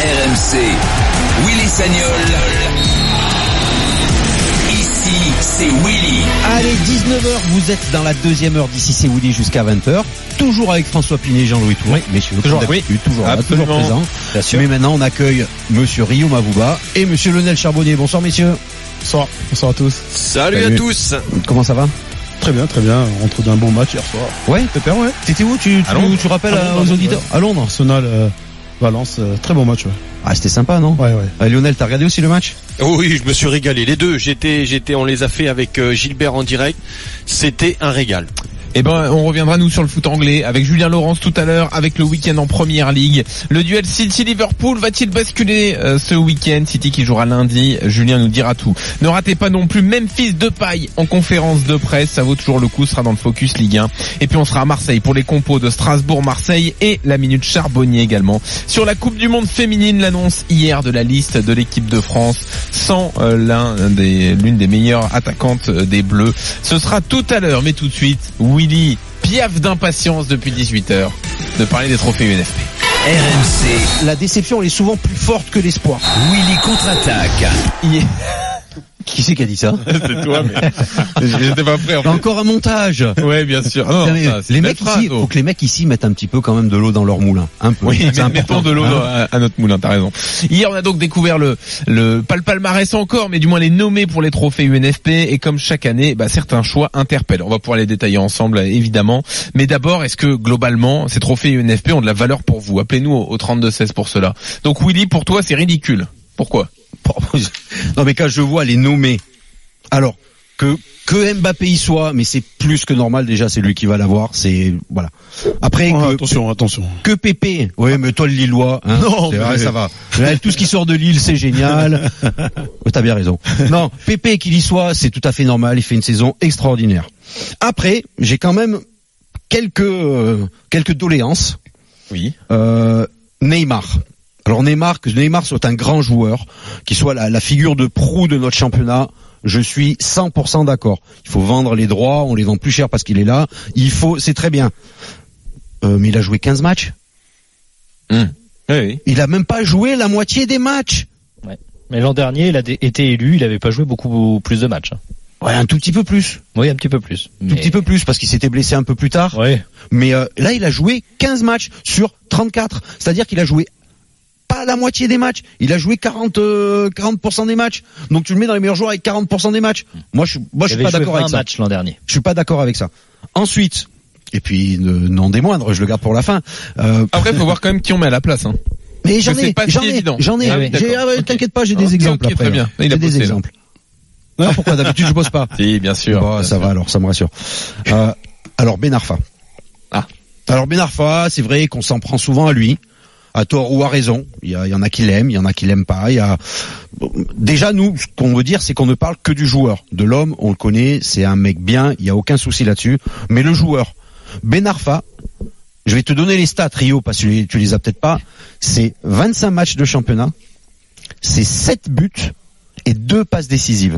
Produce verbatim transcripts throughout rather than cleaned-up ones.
R M C, Willy Sagnol. Ici, c'est Willy. Allez, dix-neuf heures, vous êtes dans la deuxième heure d'ici, c'est Willy jusqu'à vingt heures. Toujours avec François Pinet et Jean-Louis Tour. Oui, messieurs, toujours, oui, toujours, là, toujours absolument. présent. Bien sûr. Mais maintenant, on accueille monsieur Rio Mavouba et monsieur Lionel Charbonnier. Bonsoir, messieurs. Bonsoir, bonsoir à tous. Salut, Salut à tous. Comment ça va? Très bien, très bien. On rentre d'un bon match hier soir. Ouais, Pépère, ouais. T'étais où? Tu, tu, tu rappelles à aux auditeurs? Ouais. À Londres. Arsenal, euh, Valence, euh, très bon match. Ouais. Ah, c'était sympa, non? Ouais, ouais. Ah, Lionel, t'as regardé aussi le match? Oh oui, je me suis régalé. Les deux, j'étais, j'étais, on les a fait avec euh, Gilbert en direct. C'était un régal. Eh ben, on reviendra nous sur le foot anglais avec Julien Laurence tout à l'heure, avec le week-end en Première Ligue. Le duel City-Liverpool va-t-il basculer euh, ce week-end? City qui jouera lundi, Julien nous dira tout. Ne ratez pas non plus Memphis Depay en conférence de presse, ça vaut toujours le coup, sera dans le Focus Ligue un. Et puis on sera à Marseille pour les compos de Strasbourg-Marseille et la Minute Charbonnier également. Sur la Coupe du Monde féminine, l'annonce hier de la liste de l'équipe de France sans euh, l'un des, l'une des meilleures attaquantes des Bleus. Ce sera tout à l'heure, mais tout de suite, oui. Willy piaffe d'impatience depuis dix-huit heures de parler des trophées U N F P. R M C. La déception, elle est souvent plus forte que l'espoir. Willy contre-attaque. Yeah. Qui c'est qui a dit ça? C'est toi, mais j'étais pas prêt. En fait. Encore un montage. Ouais, bien sûr. Non, non, ça, les mecs ici, faut que les mecs ici mettent un petit peu quand même de l'eau dans leur moulin, un peu. Oui, c'est mais mettons de l'eau hein à, à notre moulin, t'as raison. Hier, on a donc découvert le, le, pas le palmarès encore, mais du moins les nommés pour les trophées U N F P, et comme chaque année, bah, certains choix interpellent. On va pouvoir les détailler ensemble, évidemment. Mais d'abord, est-ce que, globalement, ces trophées U N F P ont de la valeur pour vous? Appelez-nous au, au trente-deux seize pour cela. Donc, Willy, pour toi, c'est ridicule. Pourquoi? Non, mais quand je vois les nommés, alors, que, que Mbappé y soit, mais c'est plus que normal, déjà, c'est lui qui va l'avoir, c'est, voilà. Après, oh, que, attention, attention. Que Pépé, oui, mais toi le Lillois, hein, non, c'est mais... vrai, ça va. Tout ce qui sort de Lille, c'est génial. Oh, t'as bien raison. Non, Pépé qu'il y soit, c'est tout à fait normal, il fait une saison extraordinaire. Après, j'ai quand même quelques, euh, quelques doléances. Oui. Euh, Neymar. Alors Neymar, que Neymar soit un grand joueur, qu'il soit la, la figure de proue de notre championnat, je suis cent pour cent d'accord. Il faut vendre les droits, on les vend plus cher parce qu'il est là. Il faut, c'est très bien. Euh, mais il a joué quinze matchs. Mmh. Oui, oui. Il a même pas joué la moitié des matchs. Ouais. Mais l'an dernier, il a été élu, il avait pas joué beaucoup plus de matchs. Ouais, un tout petit peu plus. Oui, un petit peu plus. Un mais... tout petit peu plus parce qu'il s'était blessé un peu plus tard. Ouais. Mais euh, là, il a joué quinze matchs sur trente-quatre. C'est-à-dire qu'il a joué pas la moitié des matchs. Il a joué quarante, euh, quarante pour cent des matchs. Donc tu le mets dans les meilleurs joueurs avec quarante pour cent des matchs. Moi, je, moi, je suis pas d'accord avec ça. matchs l'an dernier. Je suis pas d'accord avec ça. Ensuite, et puis euh, non des moindres, je le garde pour la fin. Euh, Après, il faut voir quand même qui on met à la place. Hein. Mais j'en ai, pas j'en si ai, évident. j'en ai. Ah oui, j'ai, ah, okay. T'inquiète pas, j'ai des okay, exemples okay, après. Très bien. Il j'ai a des bossé, exemples. Ah, pourquoi d'habitude je bosse pas? Si, bien sûr. Bon, bien ça sûr. va alors, ça me rassure. Euh, alors Ben Arfa. Ah. Alors Ben Arfa, c'est vrai qu'on s'en prend souvent à lui. À tort ou à raison, il y, a, il y en a qui l'aiment, il y en a qui l'aiment pas. Il y a déjà nous, ce qu'on veut dire, c'est qu'on ne parle que du joueur, de l'homme. On le connaît, c'est un mec bien, il y a aucun souci là-dessus. Mais le joueur, Ben Arfa, je vais te donner les stats Rio parce que tu les as peut-être pas. C'est vingt-cinq matchs de championnat, c'est sept buts et deux passes décisives.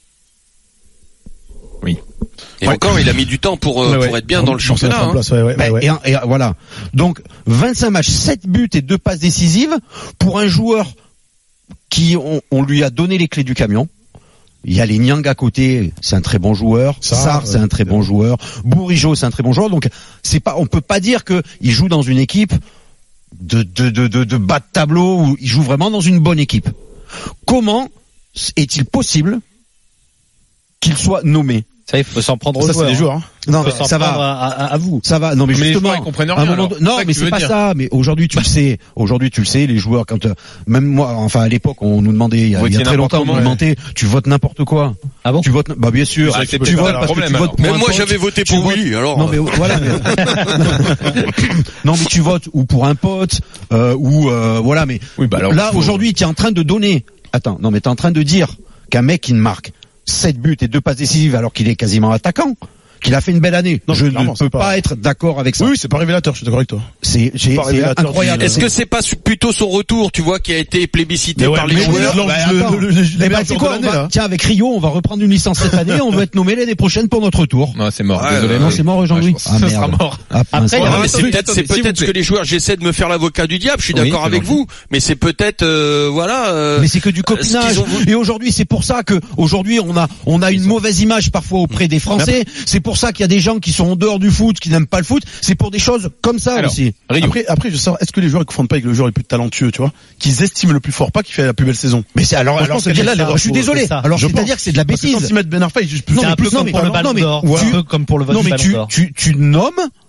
Oui. Et ouais. encore, il a mis du temps pour, euh, ouais, pour ouais. être bien dans le championnat. Hein. Place, ouais, ouais, Ben, ouais. et, et voilà. Donc vingt-cinq matchs, sept buts et deux passes décisives pour un joueur qui on, on lui a donné les clés du camion. Il y a les Niang à côté, c'est un très bon joueur. Sarr, Sarr c'est un très bon joueur. Bourigeaud, c'est un très bon joueur. Donc c'est pas, on peut pas dire que il joue dans une équipe de de de de, de bas de tableau où il joue vraiment dans une bonne équipe. Comment est-il possible qu'il soit nommé? Ça, il faut s'en prendre aux Ça, joueurs. c'est des joueurs. Hein. Non, Il faut mais s'en ça prendre va. à, à, à vous. Ça va. Non, mais, mais justement, les joueurs, ils comprennent à un rien, moment alors. de... non, C'est ça mais que tu c'est veux pas dire. ça. Mais aujourd'hui, tu le sais. Aujourd'hui, tu le sais. Les joueurs, quand euh, même moi, enfin à l'époque, on nous demandait, il y a, il y a très longtemps, on nous demandait, tu votes n'importe quoi. Ah bon? Tu votes, bah bien sûr. Ah, c'est tu pas votes un parce problème, que tu alors. votes pour Même un moi, pote, j'avais voté tu pour votes- oui. Alors. Non mais voilà. mais- non mais tu votes ou pour un pote euh, ou euh, voilà. Mais Oui, bah alors, là faut- aujourd'hui, tu es en train de donner. Attends, non mais t'es en train de dire qu'un mec qui ne marque sept buts et deux passes décisives alors qu'il est quasiment attaquant. qu'il a fait une belle année. Non, je ne clairement, peux c'est pas... pas- être d'accord avec ça. Oui, c'est pas révélateur, je suis d'accord avec toi. C'est, j'ai- Pas c'est révélateur incroyable. du- Est-ce que c'est pas plutôt son retour, tu vois, qui a été plébiscité Mais ouais, par les mais oui, joueurs? non, Bah, le- attends. le- le- les Eh ben, meilleurs c'est joueurs quoi, de on l'année, va- là. tiens, avec Rio, on va reprendre une licence cette année, on va être nommé l'année prochaine pour notre tour. Non, c'est mort. Ouais, Désolé. euh, Non, mais- c'est mort, Jean-Louis. Ouais, je pense que Ah, ce sera merde. mort. Ah, mince. Après, il y a Ouais, un mais c'est truc, peut-être, attendez, c'est s'il peut-être vous que plaît. les joueurs, j'essaie de me faire l'avocat du diable, je suis Oui, d'accord c'est avec gentil. vous, mais c'est peut-être, euh, voilà, euh, Mais c'est que du ce qu'ils copinage. ont voulu- Et aujourd'hui, c'est pour ça que aujourd'hui on a on a une mauvaise image parfois auprès des Français. C'est pour ça qu'il y a des gens qui sont en dehors du foot, qui n'aiment pas le foot. C'est pour des choses comme ça Alors, aussi. Rio. Après, après, je sais, est-ce que les joueurs ils confondent pas avec le joueur le plus talentueux, tu vois, qu'ils estiment le plus fort, pas qui fait la plus belle saison. Mais c'est alors Moi, je alors pense que c'est- là, là, l'erreur, je suis faut- désolé. c'est ça. Alors Je c'est-à-dire pense. que c'est de la Parce que bêtise. quand ils mettent Ben Arfa, je peux Non, C'est mais un peu plus- non, comme mais pour le non, ballon mais d'or. voilà. Un peu comme pour le vote Non du mais ballon tu d'or. tu tu nommes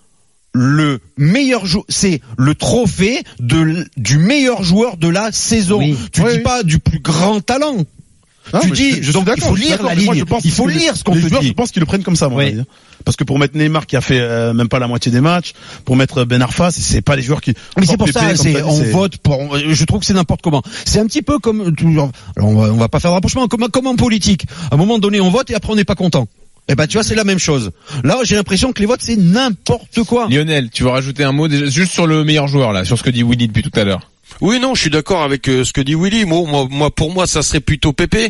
le meilleur joueur, c'est le trophée de l- du meilleur joueur de la saison. Oui. Tu Oui, dis oui. pas du plus grand talent. Ah, tu mais dis, je, je suis donc, d'accord, il faut je suis lire d'accord, la mais moi, ligne. je pense Il faut que les- lire ce qu'on les te joueurs, dit. je pense qu'ils le prennent comme ça, moi. Oui. Parce que pour mettre Neymar qui a fait euh, même pas la moitié des matchs, pour mettre Ben Arfa, c'est, c'est pas les joueurs qui. Mais c'est pour Pépé, ça, comme c'est, t'as dit, on c'est- vote pour, je trouve que c'est n'importe comment. C'est un petit peu comme, toujours, alors on va, on va pas faire de rapprochement, comme, comme en politique. À un moment donné, on vote et après on n'est pas content. Eh ben, tu vois, c'est la même chose. Là, j'ai l'impression que les votes, c'est n'importe quoi. Lionel, tu veux rajouter un mot déjà, juste sur le meilleur joueur là, sur ce que dit Willy depuis tout à l'heure. Oui, non, je suis d'accord avec euh, ce que dit Willy. Moi, moi, moi, pour moi, ça serait plutôt Pépé.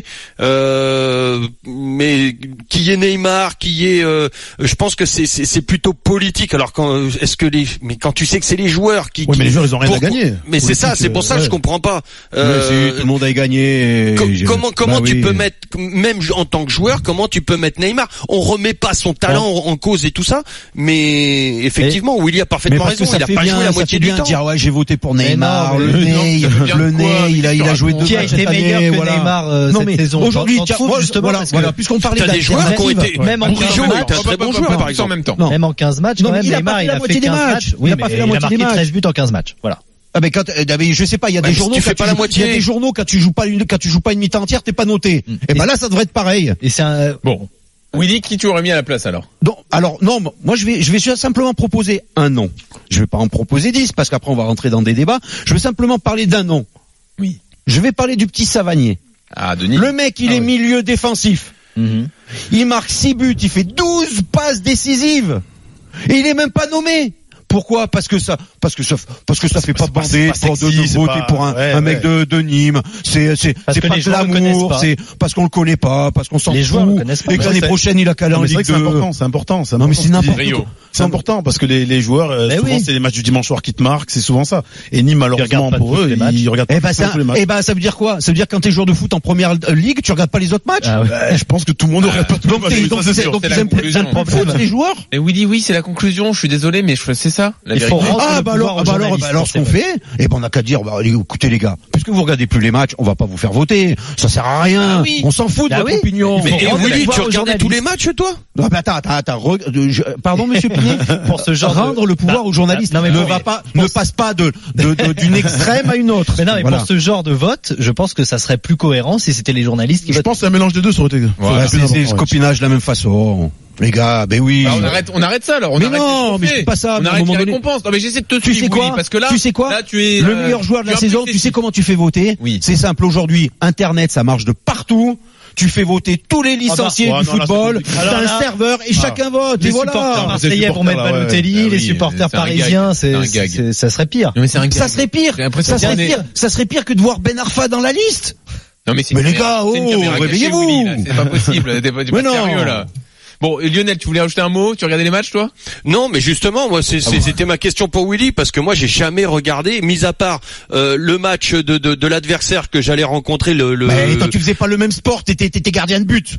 Euh, mais qui y ait Neymar, qui y ait, euh, je pense que c'est, c'est, c'est plutôt politique. Alors, quand est-ce que les, mais quand tu sais que c'est les joueurs qui, Ouais, qui- mais les joueurs, ils ont rien pour- à gagner. Mais c'est ça, Politique, c'est pour ça euh, que je ouais. comprends pas. Ouais, Euh, c'est- tout le monde a gagné. et Co- je- comment comment bah tu oui. peux mettre, même en tant que joueur, comment tu peux mettre Neymar? On remet pas son talent en, en cause et tout ça, mais effectivement, Willy a Mais parfaitement parce que raison. ça Il a fait pas bien, joué la ça moitié fait du bien temps. de dire ouais j'ai voté pour Mais Neymar, non, le mais non, nez, ça veut dire le quoi? nez, il a il a joué deux Qui a matchs été cette meilleur année, que voilà. Neymar euh, Non cette mais saison? aujourd'hui, J'en- j'en tiens, trouve moi, justement voilà, parce que voilà, puisqu'on parlait T'as des joueurs qui ont d'alternative, été, même en Bourigeaud quinze est un matchs, très bon joueur, par exemple. En même temps. Non. Même en quinze matchs, Non, quand mais même, il a pas Neymar, fait il la a moitié fait des quinze matchs. matchs. Il Oui, a pas mais fait la il a moitié des marqué matchs. treize buts en quinze matchs. Voilà. Ah ben quand, euh, mais je sais pas, il y a Ouais, des mais si journaux tu fais quand pas la moitié. il y a des journaux quand tu joues pas une, quand tu joues pas une mi-temps entière, t'es pas noté. Mm. Et ben là, ça devrait être pareil. Et c'est un, Bon. Willy, qui tu aurais mis à la place alors? Donc, alors non, moi je vais, je vais simplement proposer un nom. Je vais pas en proposer dix parce qu'après on va rentrer dans des débats. Je vais simplement parler d'un nom. Oui. Je vais parler du petit Savanier. Ah, Denis. Le mec, il Ah est oui. milieu défensif. Mhm. Il marque six buts, il fait douze passes décisives. Et il est même pas nommé. Pourquoi? Parce que ça, parce que ça, parce que ça fait pas pas- bander c'est pas pour de, sexy, de c'est voter pas- pour un, ouais, un mec ouais. de, de Nîmes. C'est, c'est, Parce c'est que pas les de joueurs le connaissent l'amour, pas. c'est parce qu'on le connaît pas, parce qu'on s'en Les fout. joueurs le connaissent pas. Et que Mais l'année c'est- prochaine, il a calé Non, en mais c'est vrai Ligue que c'est deux. important, c'est important, c'est Non, mais important c'est ce qu'il n'importe dit. Rio. C'est important parce que les, les joueurs, euh, Mais souvent oui. c'est les matchs du dimanche soir qui te marquent, c'est souvent ça. Et Nîmes malheureusement regardent pas pour tous eux, les matchs. ils regardent Eh pas ben, ça, tous les matchs. eh ben, ça veut dire quoi? Ça veut dire que quand t'es joueur de foot en première ligue, tu regardes pas les autres matchs? Ah ouais. Ouais, je pense que tout le monde ne regarde pas tous les Donc, matchs, t'es- ça, donc, c'est c'est- sûr. donc C'est ils la aiment, ils conclusion. aiment pas le foot, les joueurs? Et Willy, oui, c'est la conclusion. Je suis désolé, mais je- c'est ça. La Il faut vérité. rendre Ah le bah pouvoir alors, aux bah alors, journalistes, bah alors ce c'est qu'on vrai. fait, eh ben on n'a qu'à dire, bah, allez, écoutez les gars, puisque vous regardez plus les matchs, on va pas vous faire voter, ça sert à rien, Ah oui. on s'en fout de Ah votre oui. opinion. Mais- Mais et rendre le Willy, pouvoir tu aux regardais tous les matchs, toi? Ah bah attends, attends, attends, re- de- je- pardon monsieur Pinet, Pour ce genre de- rendre le pouvoir Bah, aux journalistes non, mais ne pour- va pas, ne passe pas de de- de- d'une extrême à une autre. Mais non, mais Voilà. pour ce genre de vote, je pense que ça serait plus cohérent si c'était les journalistes qui Je votent. pense que c'est un mélange des deux sur le T V. Voilà. Ouais, c'est c'est ce copinage de la même façon. Les gars, ben oui. Bah, on arrête, on arrête ça alors. On Mais arrête non, ce qu'on mais fait. c'est pas ça, On mais à un arrête moment les donné- récompenses. Non mais j'essaie de te Tu suivre, sais quoi Willy, parce que là, Tu sais quoi là tu es le euh, meilleur joueur de tu la es saison. impliqué. Tu sais comment tu fais voter Oui. C'est simple. Aujourd'hui, Internet, ça marche de partout. Tu fais voter tous les licenciés Ah bah, du ouais, non, là, football. c'est compliqué. T'as Alors un là- serveur et chacun vote. Les Et voilà. supporters marseillais supporters, pour mettre là, ouais. Balotelli, Ah les oui, supporters c'est un gag. parisiens, C'est c'est, un gag. c'est- ça serait pire. Non mais c'est un Ça gag. serait pire. J'ai l'impression Ça serait qu'on est- pire. Ça serait pire que de voir Ben Arfa dans la liste. Non mais c'est Mais une les caméra- gars, c'est une oh, caméra cachée, réveillez-vous. Willy, là. C'est pas possible. T'es pas, t'es pas Mais non. sérieux là. Bon, et Lionel, tu voulais rajouter un mot? Tu regardais les matchs, toi? Non, mais justement, moi, c'est, c'est- c'était ma question pour Willy, parce que moi, j'ai jamais regardé, mis à part euh, le match de, de, de l'adversaire que j'allais rencontrer, le. le... Mais toi, tu faisais pas le même sport. T'étais, t'étais gardien de but.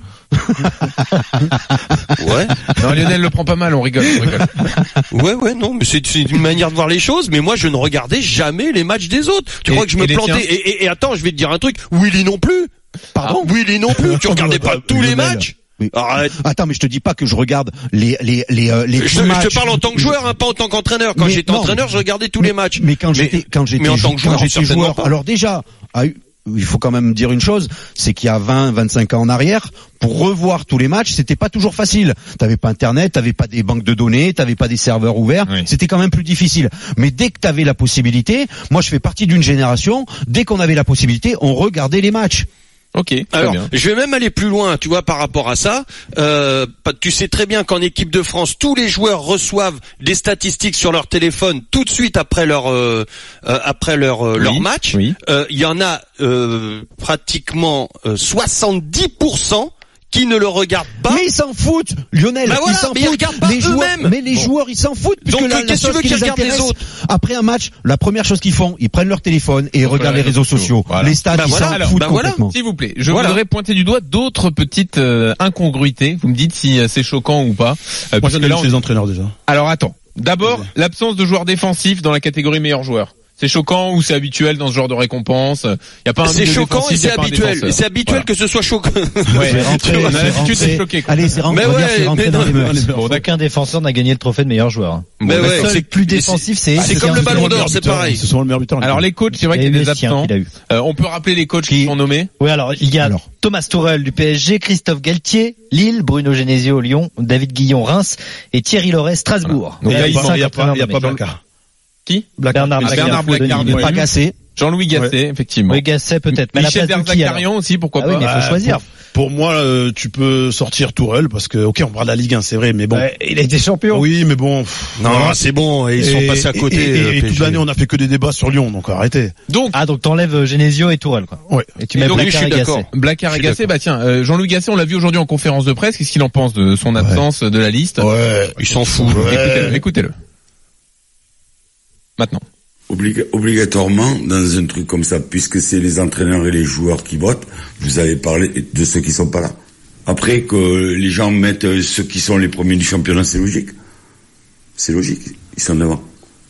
Ouais, Non, Lionel le prend pas mal. On rigole, on rigole. ouais, ouais, non, mais c'est, c'est une manière de voir les choses. Mais moi, je ne regardais jamais les matchs des autres. Tu Et- crois que je et me les plantais tiens et, et, et attends, je vais te dire un truc. Willy non plus. Pardon. Willy non plus. Tu regardais pas tous les Lionel. matchs. Oui. Arrête. Attends, mais je te dis pas que je regarde les les les euh, les Je, dix je matchs. te parle en tant que joueur, hein, pas en tant qu'entraîneur. Quand Mais j'étais non, entraîneur, je regardais tous mais- les matchs. Mais quand Mais- j'étais quand j'étais mais en tant que jou- joueur, quand j'étais certainement joueur, pas. alors déjà, ah, il faut quand même dire une chose, c'est qu'il y a vingt, vingt-cinq ans en arrière, pour revoir tous les matchs, c'était pas toujours facile. T'avais pas internet, t'avais pas des banques de données, t'avais pas des serveurs ouverts, Oui. c'était quand même plus difficile. Mais dès que t'avais la possibilité, moi je fais partie d'une génération, dès qu'on avait la possibilité, on regardait les matchs. Ok. Alors, bien. je vais même aller plus loin, tu vois, par rapport à ça. Euh, tu sais très bien qu'en équipe de France, tous les joueurs reçoivent des statistiques sur leur téléphone tout de suite après leur euh, euh, après leur euh, Oui, leur match. oui. Euh, Il y en a euh, pratiquement euh, soixante-dix pour cent qui ne le regardent pas. Mais ils s'en foutent, Lionel. Bah voilà, ils s'en mais ils foutent. regardent pas les joueurs, eux-mêmes. mais les Bon. joueurs, ils s'en foutent. puisque Donc, la, euh, la qu'est-ce que chose tu veux qui qu'ils les regardent les intéresse, autres après un match, la première chose qu'ils font, ils prennent leur téléphone et ils regardent les réseaux sociaux. Voilà. Les stats, Bah ils voilà, s'en alors, foutent bah voilà. complètement. S'il vous plaît, je Voilà. voudrais pointer du doigt d'autres petites euh, incongruités. Vous me dites si euh, c'est choquant ou pas. Euh, Moi, puisque j'en ai là, vu on- chez les entraîneurs déjà. Alors attends. D'abord, Vas-y. l'absence de joueurs défensifs dans la catégorie meilleurs joueurs. C'est choquant ou c'est habituel dans ce genre de récompense? Il y a pas un C'est milieu choquant défensif, et c'est y a pas un habituel. défenseur. Et c'est habituel Voilà. que ce soit choquant. Ouais, C'est rentré, on a c'est l'habitude rentré. d'être choqué, quoi. Allez, c'est rentré, Mais on va dire, ouais, c'est rentré mais dans non. les mœurs. Bon, d'accord. Aucun défenseur n'a gagné le trophée de meilleur joueur. Mais Bon, ouais, d'accord. c'est plus c'est- défensif, c'est c'est comme le ballon d'or, c'est pareil. C'est souvent le meilleur buteur. Alors les coachs, c'est vrai qu'il y a des Messiaen absents. qu'il a eu. Euh, on peut rappeler les coachs qui Qui- sont nommés. Oui, alors il y a Alors. Thomas Tourelle du P S G, Christophe Galtier, Lille, Bruno Genesio, Lyon, David Guillon, Reims et Thierry Loret, Strasbourg. Donc Il là, n'y ils a sont pas, il y a entraîneurs pas, il y a pas nommés. Blacard. Qui Bernard Ah, Blacard, Bernard Blacard, Denis. ouais. Pas Gassé. Jean-Louis Gasset, effectivement. Oui, Gasset peut-être. Mais à la Michel place de qui, alors Derzakarian aussi, pourquoi Ah oui, pas. mais il faut Ah, choisir. Pour moi, euh, tu peux sortir Tourelle parce que, ok, on parle de la Ligue un, c'est vrai, mais bon. Ouais, il a été champion. Oui, mais bon. pff, Non, voilà. c'est bon. Et ils sont Et- passés à côté. Et, et- euh, et P S G. toute l'année, on a fait que des débats sur Lyon, donc arrêtez. Donc, Ah, donc t'enlèves Genesio et Tourelle, quoi. Ouais. Et tu Et mets donc, oui, Blacard je et suis Gasset. d'accord. Blacard Je et suis Gasset, d'accord. bah tiens, euh, Jean-Louis Gasset, on l'a vu aujourd'hui en conférence de presse. Qu'est-ce qu'il en pense de son absence de la liste? Ouais. Ils s'en foutent. Ouais. Écoutez-le, écoutez-le. Maintenant. Obliga- obligatoirement, dans un truc comme ça, puisque c'est les entraîneurs et les joueurs qui votent, vous avez parlé de ceux qui sont pas là. Après, que les gens mettent euh, ceux qui sont les premiers du championnat, c'est logique. C'est logique, ils sont devant.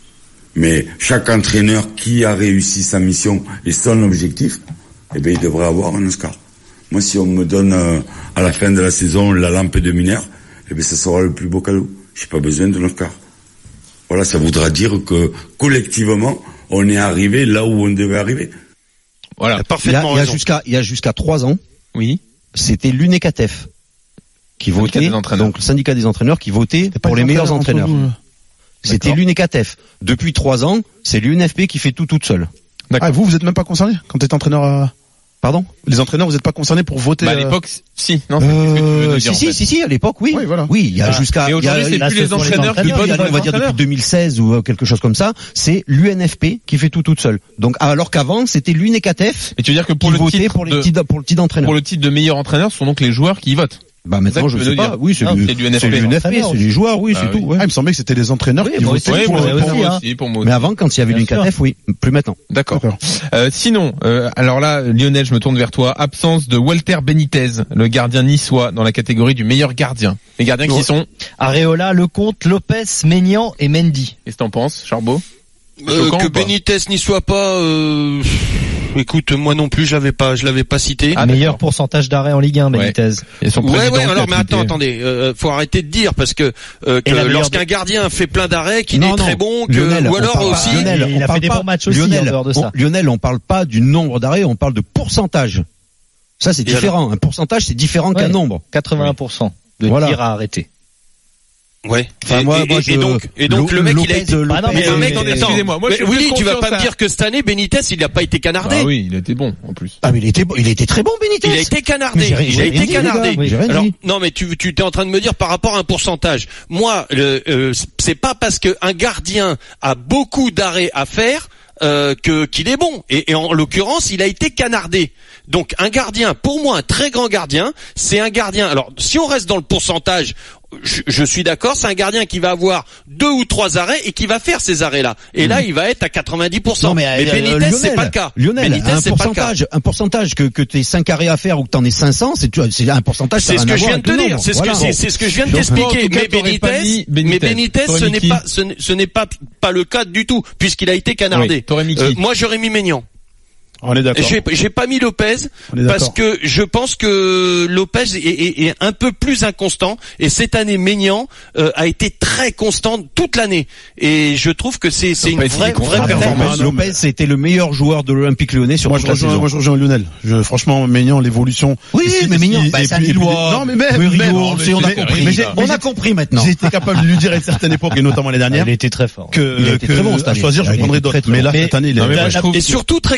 Mais chaque entraîneur qui a réussi sa mission et son objectif, eh ben, il devrait avoir un Oscar. Moi, si on me donne euh, à la fin de la saison la lampe de mineur, eh ben, ça sera le plus beau cadeau. J'ai pas besoin d'un Oscar. Voilà, ça voudra dire que collectivement, on est arrivé là où on devait arriver. Voilà. Il y a, Parfaitement il y a raison. jusqu'à, il y a jusqu'à trois ans, Oui. c'était l'UNECATEF qui Syndicat votait, des entraîneurs. donc le syndicat des entraîneurs qui votait pour les meilleurs entraîneurs. C'était D'accord. l'UNECATEF. Depuis trois ans, c'est l'U N F P qui fait tout toute seule. Ah, vous, vous êtes même pas concerné quand t'es entraîneur à... Pardon? Les entraîneurs, vous êtes pas concernés pour voter Bah, à euh, l'époque, si. Non, c'est ce que tu veux Euh, nous si, dire, en si, fait. si, si, à l'époque, oui. Oui, voilà. Oui, il y a Ah. jusqu'à, Et il y a, aujourd'hui, c'est là, plus ce les sont les entraîneurs qui entraîneurs, votent. il y a on va dire depuis entraîneurs. deux mille seize ou euh, quelque chose comme ça, c'est l'U N F P qui fait tout toute seule. Donc, alors qu'avant, c'était l'UNECATEF Et tu veux dire que pour qui le votait titre pour les de, titres, pour le titre d'entraîneur. pour le titre de meilleur entraîneur, ce sont donc les joueurs qui y votent. Bah, C'est ça maintenant, que je tu sais veux pas. dire. Oui, c'est Non, le- c'est l'U N F P. c'est l'U N F P, c'est les joueurs, oui, Ah c'est oui. tout, ouais. Ah, il me semblait que c'était les entraîneurs Oui, qui moi votaient aussi, pour, moi pour- aussi, pour moi hein. aussi, pour moi Mais aussi. avant, quand il y avait Bien l'UNECATEF, oui. Plus maintenant. D'accord. D'accord. Euh, sinon, euh, alors là, Lionel, je me tourne vers toi. Absence de Walter Benitez, le gardien niçois, dans la catégorie du meilleur gardien. Les gardiens qui sont, Areola, Lecomte, Lopez, Maignan et Mendy. qu'est-ce que t'en penses, Charbot? Euh, Choquant que ou pas Benitez n'y soit pas, euh, écoute, moi non plus, je l'avais pas, je l'avais pas cité. Ah, Meilleur d'accord. pourcentage d'arrêt en Ligue un, Benitez. Et son Ouais, président ouais, qui a alors, mais tweeté. attends, attendez, euh, faut arrêter de dire, parce que, euh, que Et la meilleure lorsqu'un des- gardien fait plein d'arrêts, qu'il Non, est très non. bon, que, Lionel, ou on alors parle pas- aussi, Lionel, il on a parle fait des pas- bons matchs aussi, Lionel, en dehors de ça. on- Lionel, on parle pas du nombre d'arrêts, on parle de pourcentage. Ça, c'est Et différent. Un pourcentage, c'est différent qu'un Ouais. nombre. quatre-vingts pour cent de Voilà. tirs à arrêter. ouais. Enfin, et, moi- et- moi, et je- donc, et donc, le mec, il a Lopez, été, Lopez, Ah non, mais le mec, mais- attends, excusez-moi, moi, je mais fais plus Willy, tu vas confiance pas me à- dire que cette année, Benitez, il n'a pas été canardé. Ah oui, il était bon, en plus. Ah, mais il était, bon- il était très bon, Benitez. Il a été canardé. Mais j'ai rien- Il j'ai a rien été dit, les canardé. gars. Oui, j'ai rien Alors dit. non, mais tu tu t'es en train de me dire par rapport à un pourcentage. Moi, le, euh, c'est pas parce que un gardien a beaucoup d'arrêts à faire euh, que qu'il est bon. Et, et en l'occurrence, il a été canardé. Donc un gardien, pour moi, un très grand gardien, c'est un gardien. Alors si on reste dans le pourcentage, je, je suis d'accord, c'est un gardien qui va avoir deux ou trois arrêts et qui va faire ces arrêts-là. Et là, il va être à quatre-vingt-dix pour cent. Non, mais, mais euh, Benitez, Lionel, c'est pas le cas. Lionel, Benitez, un c'est pas le cas. pourcentage, un pourcentage que, que t'aies cinq arrêts à faire ou que t'en aies cinq cents, c'est, tu vois, c'est un pourcentage. ça C'est a ce rien que à je voir viens de te avec le dire. nombre. C'est ce Voilà. que c'est, c'est ce que je viens de Donc, t'expliquer. en tout cas, Mais t'aurais pas Benitez, mis mais Benitez. Benitez, T'aurais ce mis n'est qui pas, ce n'est, ce n'est pas pas le cas du tout, puisqu'il a été canardé. Oui, t'aurais mis qui Euh, moi, j'aurais mis Maignan. On est d'accord. J'ai, j'ai pas mis Lopez On est parce d'accord. que je pense que Lopez est, est- est un peu plus inconstant et cette année Maignan euh, a été très constant toute l'année et je trouve que c'est, c'est une Lopez, vraie, il est vraie Après, performance. Lopez, c'était le meilleur joueur de l'Olympique Lyonnais sur Moi, toute je la rejoins, saison. moi, je rejoins Lionel. Je, franchement, Maignan, l'évolution. Oui, Et si- mais et Maignan, si- bah, et c'est un puis- et puis- Lillois. Non, mais même, Oui, même, Rio, non, on sait, on a mais- compris. mais j'ai- On mais a j'ai- compris maintenant. J'ai été capable de lui dire à une certaine époque, et notamment les dernières, Il était très fort. que, Il a été que très bon cette à année. choisir, je Il a été prendrais très, d'autres. très Mais bon. là, Mais- cette année, il est, Non, mais moi, je trouve Et surtout très Et constant. Et,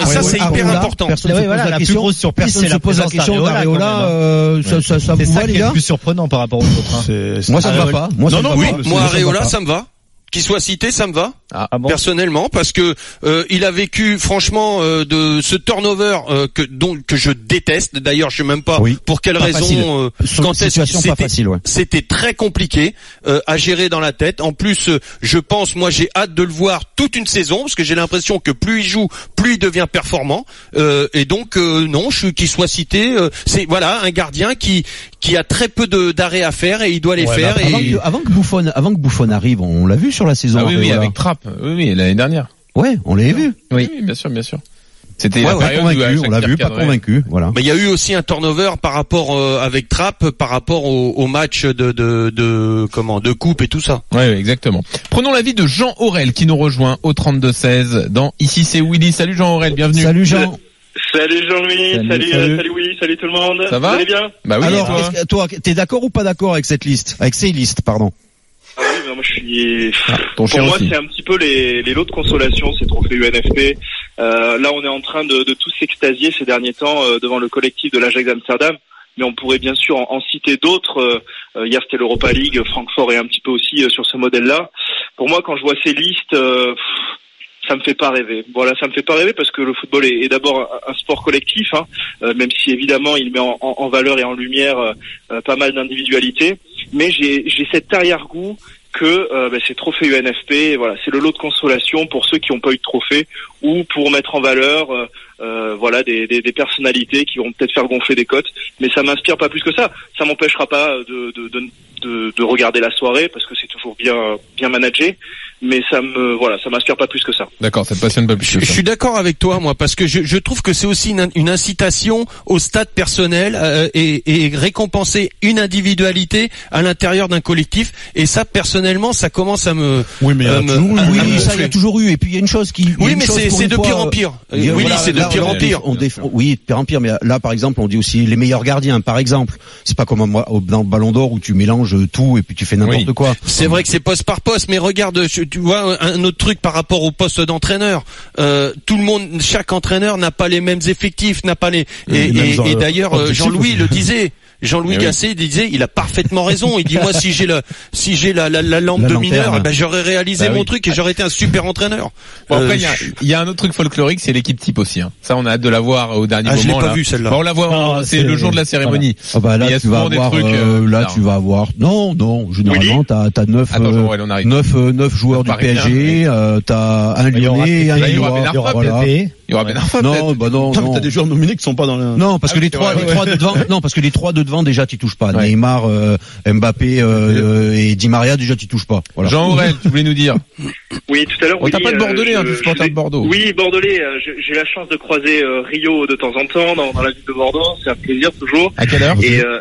et ça, c'est hyper important. Personne Ouais, se pose voilà, la la question. plus grosse surprise, Personne c'est se la pose la présence question d'Areola, d'Areola. quand même, hein. euh, ça, ça, ça C'est vous ça va, qui les est le gars? plus surprenant par rapport aux autres. Hein. C'est- c'est- Moi, ça me va pas. Moi, ça Non, me non, va oui, pas. Moi, Ça me va Areola, pas. ça me va. Qu'il soit cité, ça me va. Ah, bon. Personnellement, parce que euh, il a vécu franchement euh, de ce turnover euh, que dont que je déteste. D'ailleurs, je sais même pas Oui. pour quelle Pas raison. facile. Euh, Sur quand une est-ce que situation pas c'était facile, ouais. c'était très compliqué euh, à gérer dans la tête. En plus, euh, je pense, moi, j'ai hâte de le voir toute une saison parce que j'ai l'impression que plus il joue, plus il devient performant. Euh, et donc, euh, non, je suis qu'il soit cité. Euh, c'est voilà un gardien qui qui a très peu de d'arrêts à faire et il doit les Ouais, faire. bah, Avant Et que, avant que Buffon, avant que Buffon arrive, on l'a vu sur la saison. Ah oui, oui, Areola. avec Trapp. Oui, oui, l'année dernière. Ouais, on l'avait vu. Oui, bien sûr, bien sûr. C'était Ouais, la ouais, période convaincu, où à on chaque l'a vu, pas cadre- convaincu, voilà. Mais il y a eu aussi un turnover par rapport euh, avec Trapp, par rapport au, au match de, de de comment de coupe et tout ça. Ouais, ouais, exactement. Prenons l'avis de Jean Aurel qui nous rejoint au trente-deux seize dans Ici c'est Willy. Salut Jean Aurel, bienvenue. Salut Jean. Salut Jean-Louis, Salut, salut, salut. euh, salut Willy, salut tout le monde. Ça va Vous allez bien? Bah oui, Alors, toi. est-ce que- toi, t'es d'accord ou pas d'accord avec cette liste, avec ces listes, pardon? Ah oui, mais moi je suis. Ah, ton Pour chien moi, aussi. c'est un petit peu les, les lots de consolation, ces trophées U N F P. Euh, là, on est en train de, de tous s'extasier ces derniers temps euh, devant le collectif de l'Ajax d'Amsterdam. Mais on pourrait bien sûr en, en citer d'autres. Euh, hier, c'était l'Europa League. Francfort est un petit peu aussi euh, sur ce modèle-là. Pour moi, quand je vois ces listes, euh, pff, ça me fait pas rêver. Voilà, ça me fait pas rêver parce que le football est, est d'abord un, un sport collectif, hein, euh, même si évidemment il met en, en, en valeur et en lumière euh, euh, pas mal d'individualités. Mais j'ai, j'ai cet arrière-goût que euh, bah, ces trophées U N F P, voilà, c'est le lot de consolation pour ceux qui n'ont pas eu de trophée ou pour mettre en valeur, euh, euh, voilà, des, des, des personnalités qui vont peut-être faire gonfler des cotes. Mais ça m'inspire pas plus que ça. Ça m'empêchera pas de, de, de, de, de regarder la soirée parce que c'est toujours bien, bien managé. Mais ça me, voilà, ça m'inspire pas plus que ça. D'accord, ça te passionne pas plus Je, que je ça. suis d'accord avec toi, moi, parce que je, je trouve que c'est aussi une, une incitation au stade personnel euh, et, et récompenser une individualité à l'intérieur d'un collectif. Et ça, personnellement, ça commence à me. Oui, mais il y en a euh, me- toujours eu. à- à Oui, me ça, il y a gonfler. toujours eu. Et puis, il y a une chose qui, il y a Oui, une mais chose c'est pour c'est une de fois, pire en euh, pire. il y a- Oui, voilà, c'est de là, pire là, en pire. on défend- oui, de pire en pire, mais là, par exemple, on dit aussi les meilleurs gardiens, par exemple. C'est pas comme moi, au- dans le Ballon d'Or où tu mélanges tout et puis tu fais n'importe Oui. quoi. C'est vrai que c'est poste par poste, mais regarde, tu tu vois, un autre truc par rapport au poste d'entraîneur. Euh, tout le monde, chaque entraîneur n'a pas les mêmes effectifs, n'a pas les. Et, Les mêmes, et- euh, et d'ailleurs, euh, objectifs Jean-Louis aussi. le disait. Jean-Louis Eh oui. Gasset disait, il a parfaitement raison. Il dit moi si j'ai le, si j'ai la, la, la lampe La de lanterne. mineur, eh ben j'aurais réalisé Bah mon oui. truc et j'aurais été un super entraîneur. Bon, après, Euh, il y a, il y a un autre truc folklorique, c'est l'équipe type aussi. Hein. Ça, on a hâte de la voir au dernier Ah, je l'ai moment. pas là. vu, celle-là. Bon, on la voit, en- Ah, c'est c'est- le jour de la cérémonie. Ah bah Mais il y là a tu vas souvent des avoir trucs, euh, euh, là bizarres. tu vas avoir non non généralement t'as t'as neuf Attends, euh, Jean-Aurel, on arrive. neuf euh, neuf joueurs du P S G, euh, t'as un Il y aura Lyonnais, un Pépé, il y aura Lillois, Benarfa, voilà. Pépé. Il y aura Ben Arfa, peut-être. Non bah non Putain, mais non. t'as des joueurs nominés qui sont pas dans le. Non, parce Ah que oui, les c'est trois, vrai, les ouais. trois de devant, non, parce que les trois de devant déjà t'y touches pas. Ouais. Neymar, euh, Mbappé euh, euh, et Di Maria déjà t'y touches pas. Voilà. Jean Aurel, tu voulais nous dire. Oui, tout à l'heure. On t'a Willy, pas de euh, Bordelais, je- hein, tu es je supporter l'ai- de Bordeaux. Oui, Bordelais. euh, je- J'ai la chance de croiser euh, Rio de temps en temps dans, dans la ville de Bordeaux. C'est un plaisir toujours. À quelle heure Et euh,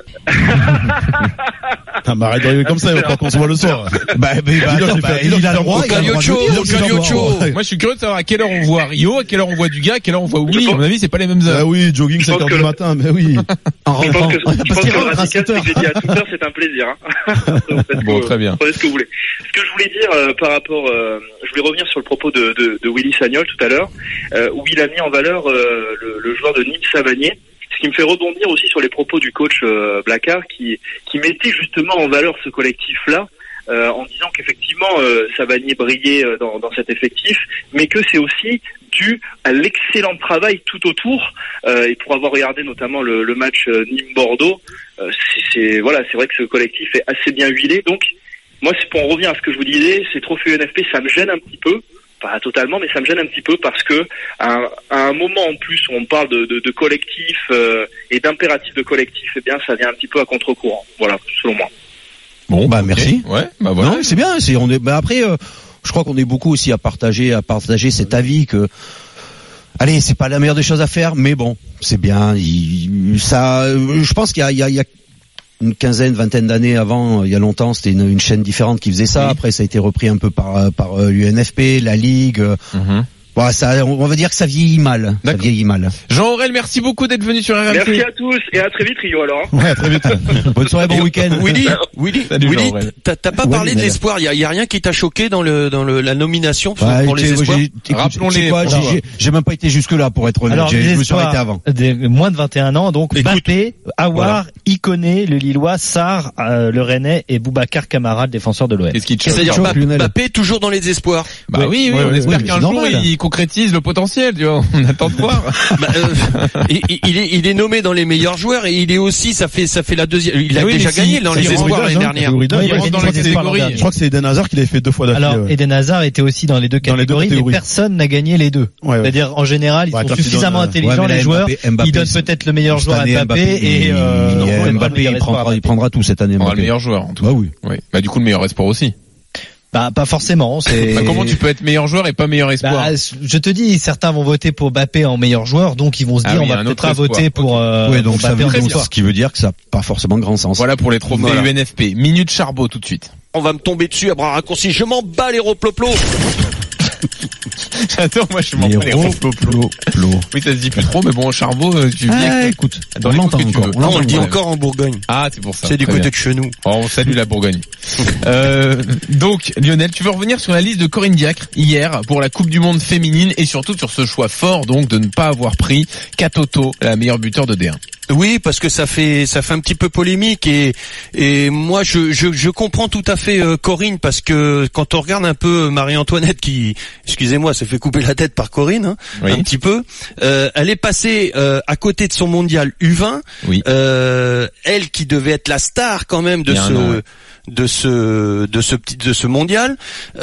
Putain, mais arrête de rigoler comme ça, il va pas qu'on se voit le soir. Bah, bah, bah, Dis-leur, attends, j'ai bah, fait- il dis-leur, a le j'ai droit, fait il a le droit de Caglioccio, le dire, au je sais pas Caglioccio. quoi. Moi, je suis curieux de savoir à quelle heure on voit Rio, à quelle heure on voit Dugas, à quelle heure on voit Willy. Je À pense- mon avis, c'est pas les mêmes Ah heures. oui, jogging Je cinq pense heures que du le- matin, mais oui. En je pense rentrant, que, je parce pense qu'il que le rentre à radical, sept c'est heures. que j'ai dit à toute heure, c'est un plaisir. Hein. Faites Bon, ce- très bien. Prenez ce que vous voulez. Ce que je voulais dire euh, par rapport, euh, je voulais revenir sur le propos de, de, de Willy Sagnol tout à l'heure, euh, où il a mis en valeur euh, le, le joueur de Nîmes Savanier. Ce qui me fait rebondir aussi sur les propos du coach euh, Blacard, qui, qui mettait justement en valeur ce collectif-là, euh, en disant qu'effectivement euh, Savanier brillait euh, dans, dans cet effectif, mais que c'est aussi dû à l'excellent travail tout autour. Euh, et pour avoir regardé notamment le, le match euh, Nîmes-Bordeaux, euh, c'est, c'est voilà, c'est vrai que ce collectif est assez bien huilé. Donc moi, c'est pour en revenir à ce que je vous disais, ces trophées U N F P, ça me gêne un petit peu. Pas totalement, mais ça me gêne un petit peu parce que à un, à un moment en plus où on parle de, de, de collectif euh, et d'impératif de collectif, eh bien ça vient un petit peu à contre-courant. Voilà, selon moi. Bon, bah, merci. Ouais, bah voilà. Non, mais c'est bien, c'est, on est, bah, après, euh, je crois qu'on est beaucoup aussi à partager, à partager cet avis que, allez, c'est pas la meilleure des choses à faire, mais bon, c'est bien, il, ça, euh, je pense qu'il y a, il y a, il y a une quinzaine, vingtaine d'années avant, il y a longtemps, c'était une, une chaîne différente qui faisait ça. Oui. Après, ça a été repris un peu par par euh, l'U N F P, la Ligue. euh, Mhm. Bon, ça, on va dire que ça vieillit mal. Ça vieillit mal. Jean-Aurel, merci beaucoup d'être venu sur R M C. Merci à tous et à très vite Rio alors. Ouais, à très vite. Bonne soirée, bon week-end. Willy, Willy, Salut, Willy, Jean-Aurel. t'as, t'as pas Ouais, parlé de mais- l'espoir. Il y a, y a rien qui t'a choqué dans le dans le la nomination pour, Ouais, pour les tu sais, espoirs. j'ai- écoute, Rappelons-les, tu sais quoi, pour j'ai- toi. j'ai- j'ai même pas été jusque là pour être honnête. Alors, J'ai- les je me suis espoirs arrêté avant. des moins de vingt et un ans, donc Écoute. Mbappé, Aouar, Voilà. Ikoné, le Lillois, Sarr, euh, le Rennais et Boubacar Camara, le défenseur de l'O M. Qu'est-ce qui te choque? C'est-à-dire choque, Mbappé, Lionel. Mbappé toujours dans les espoirs. Bah Ouais, oui, oui, ouais, on ouais, espère ouais, qu'un c'est jour normal. il concrétise le potentiel, tu vois. On attend de voir. Bah, euh, il, il est il est nommé dans les meilleurs joueurs et il est aussi ça fait ça fait la deuxième. Il a Ah oui, déjà mais si- gagné dans si les il espoirs rentre l'année hein, dernière. catégorie deux, Ouais, il ouais, rentre dans il la est dans les espoirs catégorie. l'an Je crois que c'est Eden Hazard qui l'avait fait deux fois d'affilée. Alors, ouais. Eden Hazard était aussi dans les deux Dans les deux catégories, mais catégories. personne n'a gagné les deux. Ouais, ouais. C'est-dire, en général, ils Ouais, sont quand tu suffisamment donnes, euh, intelligents, Ouais, mais là, les joueurs. Mbappé- Mbappé, Ils donnent c'est- peut-être le meilleur Cette joueur à année, Mbappé, Mbappé, et, euh, il- non, il- on est pas le Mbappé, meilleur il espoir à prendra, il Mbappé. prendra tout cette année. On aura le Mbappé. meilleur joueur, en tout Bah cas. oui. Oui. Bah du coup le meilleur espoir aussi. Bah, pas forcément. C'est... Bah, comment tu peux être meilleur joueur et pas meilleur espoir? Bah, je te dis, certains vont voter pour Mbappé en meilleur joueur, donc ils vont se Ah dire, oui, on va un peut-être autre pas espoir. voter pour, Ok. euh, Ouais, donc pour ça Mbappé veut en dire, espoir. ce qui veut dire que ça n'a pas forcément grand sens. Voilà pour les trophées Voilà. U N F P. Minute Charbot tout de suite. On va me tomber dessus à bras raccourcis. Je m'en bats les roploplos. J'adore, moi je m'en Les bats les ro- ronds. plo- plo. Oui, ça se dit plus trop, mais bon, Charbot, euh, tu viens. Ah, écoute, Dans on les l'entend coups que tu encore. veux. on Non, l'entend on le dit encore. encore en Bourgogne. Ah, c'est pour ça. C'est du Très côté bien. de chez nous. Oh, on salue la Bourgogne. euh, donc, Lionel, tu veux revenir sur la liste de Corinne Diacre hier pour la Coupe du Monde féminine et surtout sur ce choix fort donc de ne pas avoir pris Katoto, la meilleure buteur de D un. Oui, parce que ça fait ça fait un petit peu polémique et et moi je je, je comprends tout à fait euh, Corinne parce que quand on regarde un peu Marie-Antoinette qui excusez-moi se fait couper la tête par Corinne hein, Oui. un petit peu, euh, elle est passée euh, à côté de son mondial U vingt, Oui. euh, elle qui devait être la star quand même de Il y a un ce an, ouais. de ce de ce petit de ce mondial,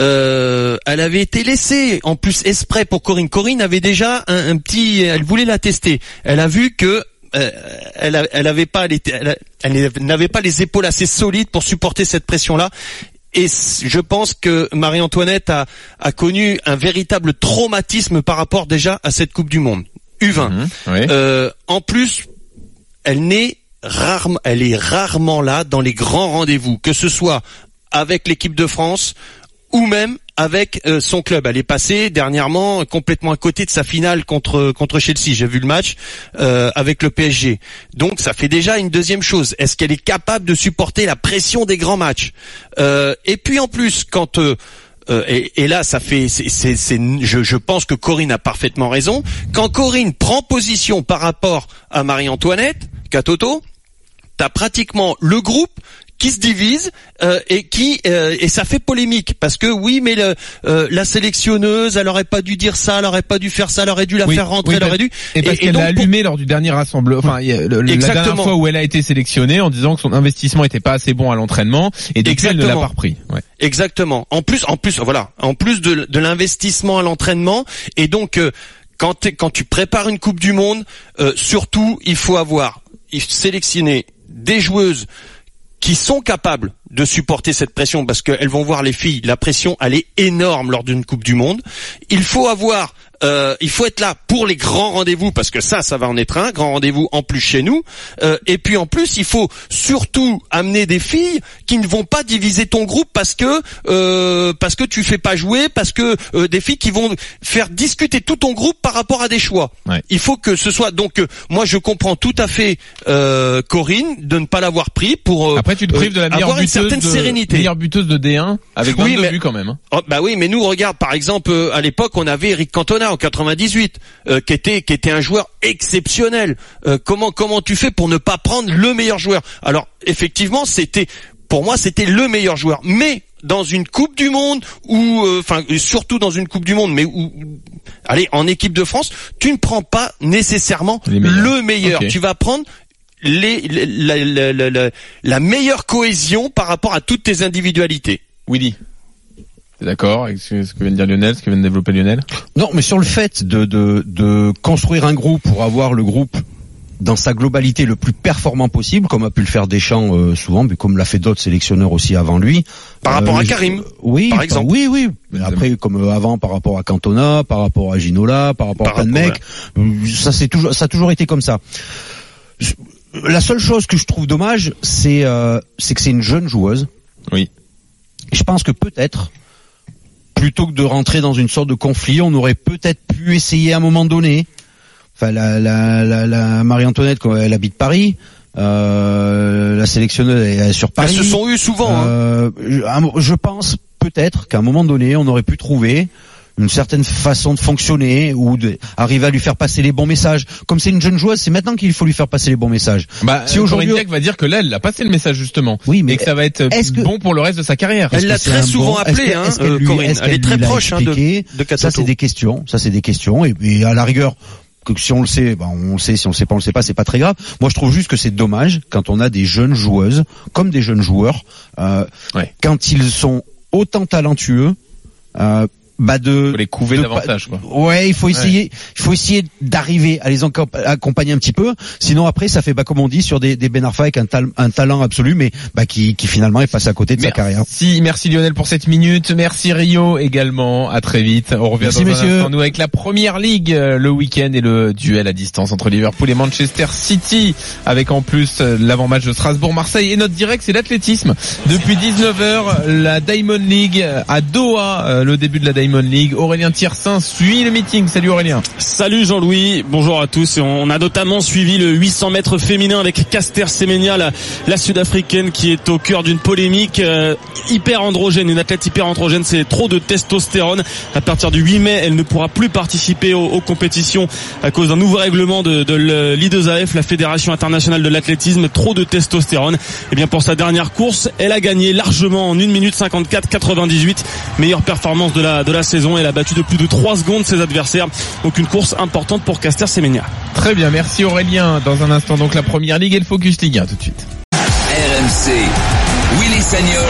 euh, elle avait été laissée en plus exprès pour Corinne. Corinne avait déjà un, un petit, elle voulait la tester. Elle a vu que euh, elle, a- elle avait pas, elle, était- elle, a- elle n'avait pas les épaules assez solides pour supporter cette pression-là. Et c- je pense que Marie-Antoinette a, a connu un véritable traumatisme par rapport déjà à cette Coupe du Monde U vingt. Mmh, oui. Euh, en plus, elle n'est rarement, elle est rarement là dans les grands rendez-vous, que ce soit avec l'équipe de France ou même avec euh, son club. Elle est passée dernièrement complètement à côté de sa finale contre contre Chelsea. J'ai vu le match euh, avec le P S G. Donc ça fait déjà une deuxième chose. Est-ce qu'elle est capable de supporter la pression des grands matchs? euh, Et puis en plus, quand euh, Euh, et, et là, ça fait, c'est, c'est, c'est, je, je pense que Corinne a parfaitement raison. Quand Corinne prend position par rapport à Marie-Antoinette, Katoto, t'as pratiquement le groupe qui se divise euh, et qui euh, et ça fait polémique parce que oui, mais le, euh, la sélectionneuse, elle aurait pas dû dire ça, elle aurait pas dû faire ça, elle aurait dû la Oui, faire rentrer, oui, elle aurait dû. Et parce et qu'elle donc, l'a allumé lors du dernier rassemblement, enfin il y a le- la Exactement. dernière fois où elle a été sélectionnée en disant que son investissement était pas assez bon à l'entraînement et depuis elle ne l'a Exactement. pas repris. Ouais. Exactement. En plus, en plus, voilà, en plus de, de l'investissement à l'entraînement, et donc euh, quand, t'es- quand tu prépares une Coupe du Monde, euh, surtout, il faut avoir, il faut sélectionner des joueuses qui sont capables de supporter cette pression, parce qu'elles vont voir les filles, la pression, elle est énorme lors d'une Coupe du Monde. Il faut avoir, euh, il faut être là pour les grands rendez-vous, parce que ça, ça va en être un grand rendez-vous en plus chez nous. Euh, et puis en plus, il faut surtout amener des filles qui ne vont pas diviser ton groupe parce que euh, parce que tu fais pas jouer, parce que euh, des filles qui vont faire discuter tout ton groupe par rapport à des choix. Ouais. Il faut que ce soit donc euh, moi je comprends tout à fait euh, Corinne de ne pas l'avoir pris pour euh, Après tu te prives de la meilleure avoir une buteuse certaine de, sérénité. meilleure buteuse de D un avec Oui, vingt-deux mais- buts quand même. Hein. Oh, bah oui, mais nous regarde par exemple euh, à l'époque on avait Eric Cantona en quatre-vingt-dix-huit euh, qui était qui était un joueur exceptionnel. Euh, comment comment tu fais pour ne pas prendre le meilleur joueur? Alors effectivement, c'était pour moi c'était le meilleur joueur, mais dans une Coupe du Monde ou enfin surtout dans une Coupe du Monde, mais où allez en équipe de France, tu ne prends pas nécessairement Les meilleurs. le meilleur. Ok. Tu vas prendre les, les- la, la, la, la, la meilleure cohésion par rapport à toutes tes individualités. Willy, t'es d'accord avec ce ce que vient de dire Lionel, ce que vient de développer Lionel? Non, mais sur le fait de, de, de construire un groupe pour avoir le groupe dans sa globalité le plus performant possible, comme a pu le faire Deschamps euh, souvent, mais comme l'a fait d'autres sélectionneurs aussi avant lui. Par rapport à je- Karim, oui, par enfin, exemple. Oui, oui. Mais après, comme euh, avant, par rapport à Cantona, par rapport à Ginola, par rapport Par à plein de rapport, mecs, euh, ça c'est toujours, ça a toujours été comme ça. Je- La seule chose que je trouve dommage, c'est, euh, c'est que c'est une jeune joueuse. Oui. Et je pense que peut-être, plutôt que de rentrer dans une sorte de conflit, on aurait peut-être pu essayer à un moment donné. Enfin, la, la, la, la Marie-Antoinette, quand elle habite Paris, euh, la sélectionneuse elle est sur Paris. Elles se sont eues souvent. Euh, hein. je, je pense peut-être qu'à un moment donné, on aurait pu trouver une certaine façon de fonctionner ou de arriver à lui faire passer les bons messages. Comme c'est une jeune joueuse, c'est maintenant qu'il faut lui faire passer les bons messages. Bah, si aujourd'hui Corinne Diacre va dire que là, elle a passé le message justement. Oui, mais et que ça va être est-ce que... bon pour le reste de sa carrière. Elle l'a très souvent bon... appelé, hein, euh, lui, Corinne. Elle est très proche hein, de, de Katoto. Ça, c'est des questions. Ça, c'est des questions. Et, et à la rigueur, que si on le sait, ben on le sait. Si on le sait pas, on le sait pas. C'est pas très grave. Moi, je trouve juste que c'est dommage quand on a des jeunes joueuses comme des jeunes joueurs, euh, ouais. quand ils sont autant talentueux. Euh, bah de faut les couver de, davantage quoi. Ouais, il faut essayer, il ouais. faut essayer d'arriver à les accompagner un petit peu. Sinon après ça fait bah comme on dit sur des, des Ben Arfa avec un, tal, un talent absolu, mais bah qui, qui finalement est passé à côté de merci, sa carrière. Merci, merci Lionel pour cette minute. Merci Rio également. À très vite. On revient merci, dans messieurs. un instant nous avec la Première Ligue le week-end et le duel à distance entre Liverpool et Manchester City, avec en plus l'avant-match de Strasbourg-Marseille et notre direct c'est l'athlétisme. Depuis dix-neuf heures, la Diamond League à Doha, le début de la Diamond League. Aurélien Tiersin suit le meeting. Salut Aurélien. Salut Jean-Louis, bonjour à tous. On a notamment suivi le huit cents mètres féminin avec Caster Semenya, la, la sud-africaine qui est au cœur d'une polémique euh, hyper androgène. Une athlète hyper androgène, c'est trop de testostérone. À partir du huit mai, elle ne pourra plus participer aux, aux compétitions à cause d'un nouveau règlement de, de l'I deux A F, la Fédération internationale de l'athlétisme. Trop de testostérone. Et bien pour sa dernière course, elle a gagné largement en une minute cinquante-quatre quatre-vingt-dix-huit. Meilleure performance de la, de la saison. Elle a battu de plus de trois secondes ses adversaires. Donc une course importante pour Caster Semenya. Très bien, merci Aurélien. Dans un instant donc la Première Ligue et le Focus Ligue un tout de suite. R M C, Willy Sagnol.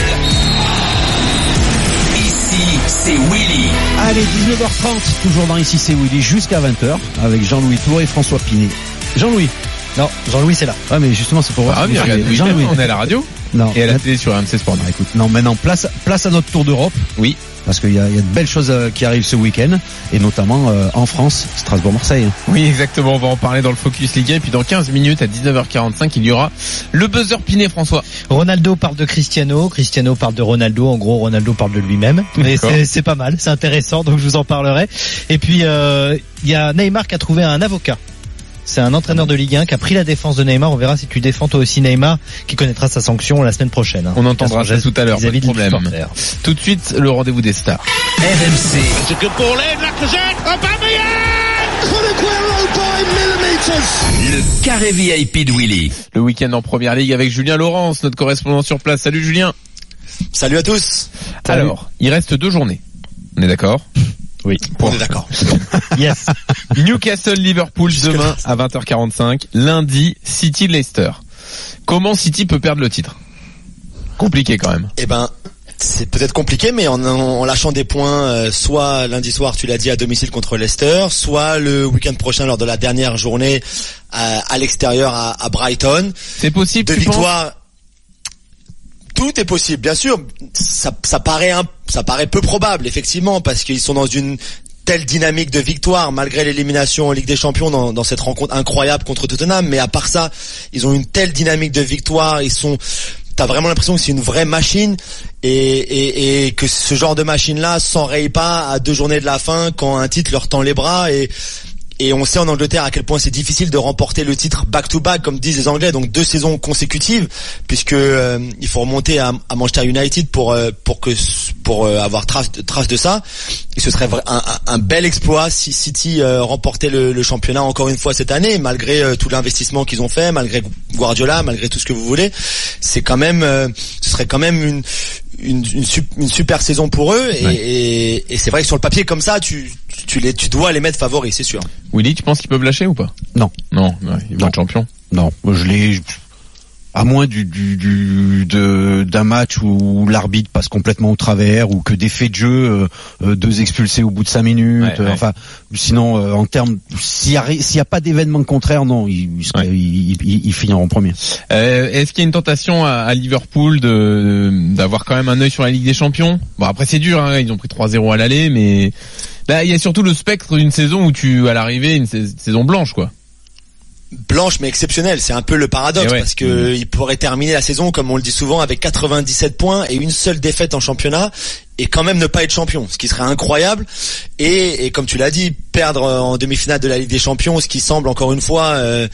Ici c'est Willy. Allez, dix-neuf heures trente, toujours dans Ici c'est Willy jusqu'à vingt heures avec Jean-Louis Tour et François Pinet. Jean-Louis. Non, Jean-Louis c'est là. Ah mais justement c'est pour voir. Ah, oui, Jean-Louis, on est à la radio. Non. Et à la télé sur R M C Sport. Non, écoute, non, maintenant place place à notre tour d'Europe. Oui. Parce qu'il y a, il y a de belles choses qui arrivent ce week-end, et notamment euh, en France, Strasbourg-Marseille. Oui, exactement. On va en parler dans le Focus Ligue un. Et puis dans quinze minutes, à dix-neuf heures quarante-cinq, il y aura le buzzer Pinet, François. Ronaldo parle de Cristiano, Cristiano parle de Ronaldo. En gros, Ronaldo parle de lui-même. Mais c'est, c'est pas mal, c'est intéressant, donc je vous en parlerai. Et puis euh, il y a Neymar qui a trouvé un avocat. C'est un entraîneur de Ligue un qui a pris la défense de Neymar. On verra si tu défends toi aussi Neymar, qui connaîtra sa sanction la semaine prochaine. On entendra ça tout à l'heure, pas de problème. Tout de suite, le rendez-vous des stars. R M C. Le carré V I P de Willy. Le week-end en Première Ligue avec Julien Laurence, notre correspondant sur place. Salut Julien. Salut à tous. Alors, il reste deux journées. On est d'accord ? Oui, on est d'accord. Yes. Newcastle-Liverpool demain à vingt heures quarante-cinq. Lundi, City-Leicester. Comment City peut perdre le titre ? Compliqué quand même. Eh ben, c'est peut-être compliqué, mais en, en lâchant des points, euh, soit lundi soir, tu l'as dit, à domicile contre Leicester, soit le week-end prochain lors de la dernière journée à, à l'extérieur à, à Brighton. C'est possible. De tu victoire. Penses Tout est possible, bien sûr. Ça, ça paraît un, ça paraît peu probable, effectivement, parce qu'ils sont dans une telle dynamique de victoire, malgré l'élimination en Ligue des Champions dans, dans cette rencontre incroyable contre Tottenham. Mais à part ça, ils ont une telle dynamique de victoire. Ils sont, t'as vraiment l'impression que c'est une vraie machine et, et, et que ce genre de machine-là s'enraye pas à deux journées de la fin quand un titre leur tend les bras et Et on sait en Angleterre à quel point c'est difficile de remporter le titre back-to-back, comme disent les Anglais, donc deux saisons consécutives, puisque euh, il faut remonter à, à Manchester United pour euh, pour que pour euh, avoir trace trace de ça. Et ce serait un, un, un bel exploit si City euh, remportait le, le championnat encore une fois cette année, malgré euh, tout l'investissement qu'ils ont fait, malgré Guardiola, malgré tout ce que vous voulez. C'est quand même, euh, ce serait quand même une Une, une, une super saison pour eux et, ouais. et, et c'est vrai que sur le papier comme ça tu, tu, les, tu dois les mettre favoris, c'est sûr. Willy, tu penses qu'ils peuvent lâcher ou pas ? Non. Non, ouais, ils vont être champions. Non, je l'ai... À moins du, du, du de, d'un match où l'arbitre passe complètement au travers ou que des faits de jeu, euh, deux expulsés au bout de cinq minutes. Ouais, ouais. Enfin, sinon, euh, en termes, s'il y a, s'il y a pas d'événement contraire, non, ils, ouais. ils, ils, ils finiront premier. Euh, est-ce qu'il y a une tentation à, à Liverpool de d'avoir quand même un œil sur la Ligue des Champions ? Bon, après c'est dur, hein, ils ont pris trois zéro à l'aller, mais là il y a surtout le spectre d'une saison où tu à l'arrivée une saison blanche, quoi. blanche mais exceptionnelle. C'est un peu le paradoxe ouais. parce que mmh. il pourrait terminer la saison, comme on le dit souvent, avec quatre-vingt-dix-sept points et une seule défaite en championnat et quand même ne pas être champion, ce qui serait incroyable. Et, et comme tu l'as dit, perdre en demi-finale de la Ligue des Champions, ce qui semble encore une fois, euh,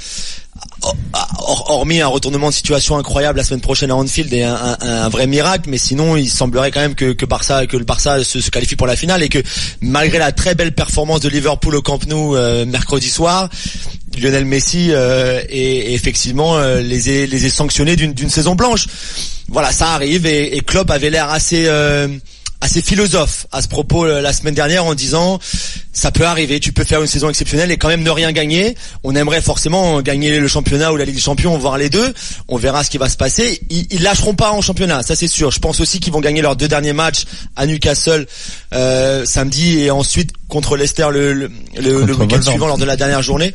hormis un retournement de situation incroyable la semaine prochaine à Anfield et un, un, un vrai miracle, mais sinon il semblerait quand même que, que Barça, que le Barça se, se qualifie pour la finale et que malgré la très belle performance de Liverpool au Camp Nou euh, mercredi soir, Lionel Messi euh, est, est effectivement euh, les est les est sanctionné d'une d'une saison blanche. Voilà, ça arrive et, et Klopp avait l'air assez euh, assez philosophe à ce propos la semaine dernière en disant ça peut arriver, tu peux faire une saison exceptionnelle et quand même ne rien gagner. On aimerait forcément gagner le championnat ou la Ligue des Champions, voir les deux. On verra ce qui va se passer. Ils, ils lâcheront pas en championnat, ça c'est sûr. Je pense aussi qu'ils vont gagner leurs deux derniers matchs à Newcastle euh, samedi et ensuite contre Leicester le le, le, le week-end suivant lors de la dernière journée.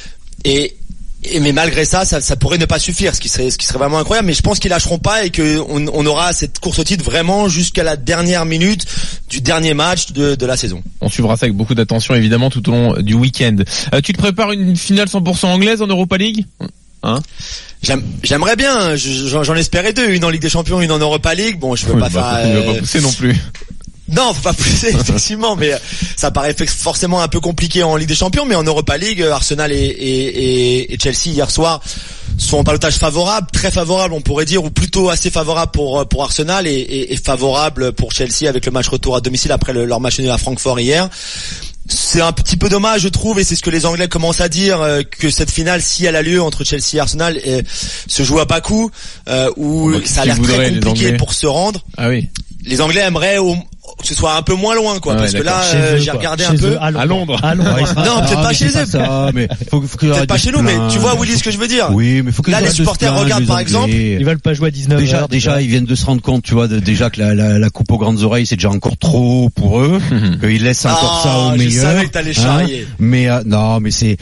Et, et mais malgré ça, ça, ça pourrait ne pas suffire, ce qui serait, ce qui serait vraiment incroyable. Mais je pense qu'ils lâcheront pas et que on, on aura cette course au titre vraiment jusqu'à la dernière minute du dernier match de, de la saison. On suivra ça avec beaucoup d'attention évidemment tout au long du week-end. Euh, tu te prépares une finale cent pour cent anglaise en Europa League ? Hein ? J'aime, j'aimerais bien. J'en, j'en espérais deux, une en Ligue des Champions, une en Europa League. Bon, je veux oui, pas bah, faire. Tu vas pas pousser non plus. Non, faut pas pousser effectivement, mais ça paraît forcément un peu compliqué en Ligue des Champions, mais en Europa League, Arsenal et, et, et Chelsea hier soir sont en ballottage favorable, très favorable on pourrait dire, ou plutôt assez favorable pour pour Arsenal et, et, et favorable pour Chelsea avec le match retour à domicile après le, leur match nul à Francfort hier. C'est un petit peu dommage, je trouve, et c'est ce que les Anglais commencent à dire, euh, que cette finale, si elle a lieu entre Chelsea et Arsenal, euh, se joue à Bakou, euh, où bah, ça a l'air très compliqué pour se rendre. Ah oui. Les Anglais aimeraient au, que ce soit un peu moins loin, quoi, ah ouais, parce d'accord. que là, euh, j'ai regardé chez un peu. Eux, à Londres. À Londres. À Londres. Non, peut-être pas chez eux. Ça, mais faut, faut peut-être pas chez nous, mais tu vois, Willy, ce que je veux dire. Oui, mais faut que là, les supporters plaindre, regardent, les par exemple. Ils veulent pas jouer à dix-neuf déjà, heures. Déjà, ils viennent de se rendre compte, tu vois, de, déjà que la, la, la coupe aux grandes oreilles, c'est déjà encore trop pour eux, qu'ils laissent encore ah, ça au je meilleur. Je savais que t'allais charrier. Hein, mais euh, non, mais c'est.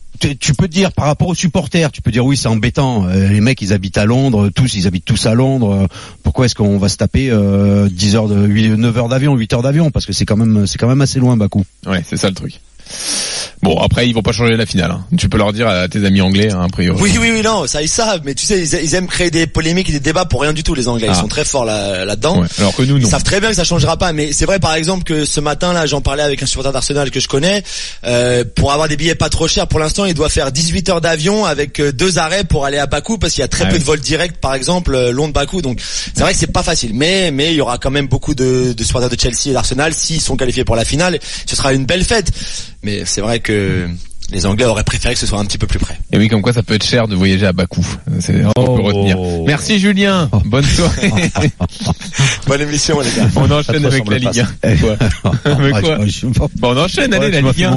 Tu peux dire par rapport aux supporters, tu peux dire oui c'est embêtant, euh, les mecs ils habitent à Londres, tous ils habitent tous à Londres, euh, pourquoi est-ce qu'on va se taper euh, dix heures de huit, neuf heures d'avion, huit heures d'avion, parce que c'est quand même c'est quand même assez loin Bakou. Ouais, c'est ça le truc. Bon, après ils vont pas changer la finale. Hein. Tu peux leur dire à tes amis anglais, hein, a priori. Oui, oui, oui, non, ça ils savent. Mais tu sais, ils, ils aiment créer des polémiques et des débats pour rien du tout. Les Anglais, ah. ils sont très forts là, là-dedans. Ouais, alors que nous, non. Ils savent très bien que ça changera pas. Mais c'est vrai, par exemple, que ce matin là, j'en parlais avec un supporter d'Arsenal que je connais. Euh, pour avoir des billets pas trop chers, pour l'instant, il doit faire dix-huit heures d'avion avec deux arrêts pour aller à Bakou, parce qu'il y a très ah peu oui. de vols directs, par exemple, Londres-Bakou. Donc c'est vrai que c'est pas facile. Mais mais il y aura quand même beaucoup de, de supporters de Chelsea et d'Arsenal s'ils sont qualifiés pour la finale. Ce sera une belle fête. Mais c'est vrai que les Anglais auraient préféré que ce soit un petit peu plus près. Et oui, comme quoi ça peut être cher de voyager à Bakou. C'est ce qu'on peut retenir. Merci Julien. Bonne soirée. Bonne émission les gars. On enchaîne avec la Ligue un. Quoi avec quoi bon, on enchaîne, allez, la Ligue un.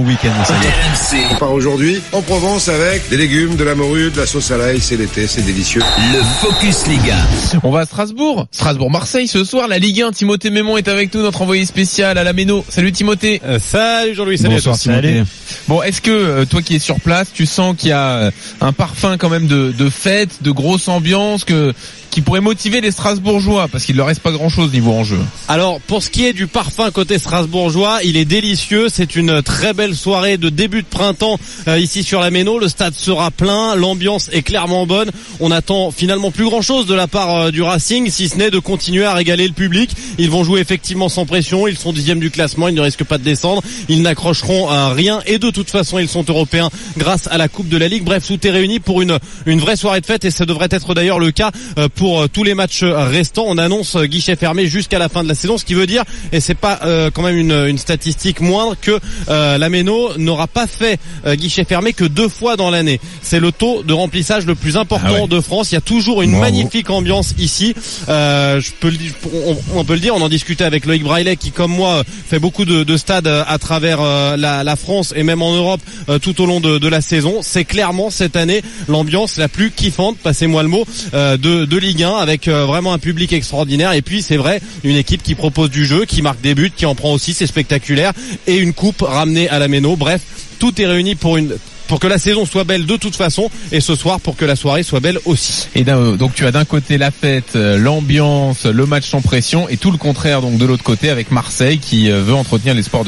On part aujourd'hui en Provence avec des légumes, de la morue, de la sauce à l'ail. C'est l'été, c'est délicieux. Le Focus Ligue un. On va à Strasbourg. Strasbourg-Marseille ce soir. La Ligue un. Timothée Mémon est avec nous, notre envoyé spécial à la Méno. Salut Timothée. Euh, salut Jean-Louis. Salut Bonsoir, à tous. Salut. Bon, est-ce que euh, toi qui es sur place, tu sens qu'il y a un parfum quand même de, de fête, de grosse ambiance que qui pourrait motiver les Strasbourgeois, parce qu'il leur reste pas grand-chose niveau enjeu. Alors, pour ce qui est du parfum côté Strasbourgeois, il est délicieux. C'est une très belle soirée de début de printemps euh, ici sur la Méno. Le stade sera plein, l'ambiance est clairement bonne. On attend finalement plus grand-chose de la part euh, du Racing, si ce n'est de continuer à régaler le public. Ils vont jouer effectivement sans pression. Ils sont dixième du classement, ils ne risquent pas de descendre. Ils n'accrocheront euh, rien et de toute façon, ils sont européens grâce à la Coupe de la Ligue. Bref, tout est réuni pour une une vraie soirée de fête et ça devrait être d'ailleurs le cas euh, pour Pour tous les matchs restants. On annonce guichet fermé jusqu'à la fin de la saison, ce qui veut dire, et c'est pas euh, quand même une, une statistique moindre, que euh, la Méno n'aura pas fait euh, guichet fermé que deux fois dans l'année. C'est le taux de remplissage le plus important ah ouais. de France. Il y a toujours une Bravo. magnifique ambiance ici. Euh, je peux le, on, on peut le dire, on en discutait avec Loïc Braillet qui, comme moi, fait beaucoup de, de stades à travers euh, la, la France et même en Europe euh, tout au long de, de la saison. C'est clairement cette année l'ambiance la plus kiffante, passez-moi le mot, euh, de, de Ligue un, avec euh, vraiment un public extraordinaire. Et puis c'est vrai, une équipe qui propose du jeu, qui marque des buts, qui en prend aussi, c'est spectaculaire, et une coupe ramenée à la Méno. Bref, tout est réuni pour une pour que la saison soit belle de toute façon, et ce soir pour que la soirée soit belle aussi. Et donc tu as d'un côté la fête, l'ambiance, le match sans pression, et tout le contraire donc de l'autre côté avec Marseille qui veut entretenir l'espoir d'Europe.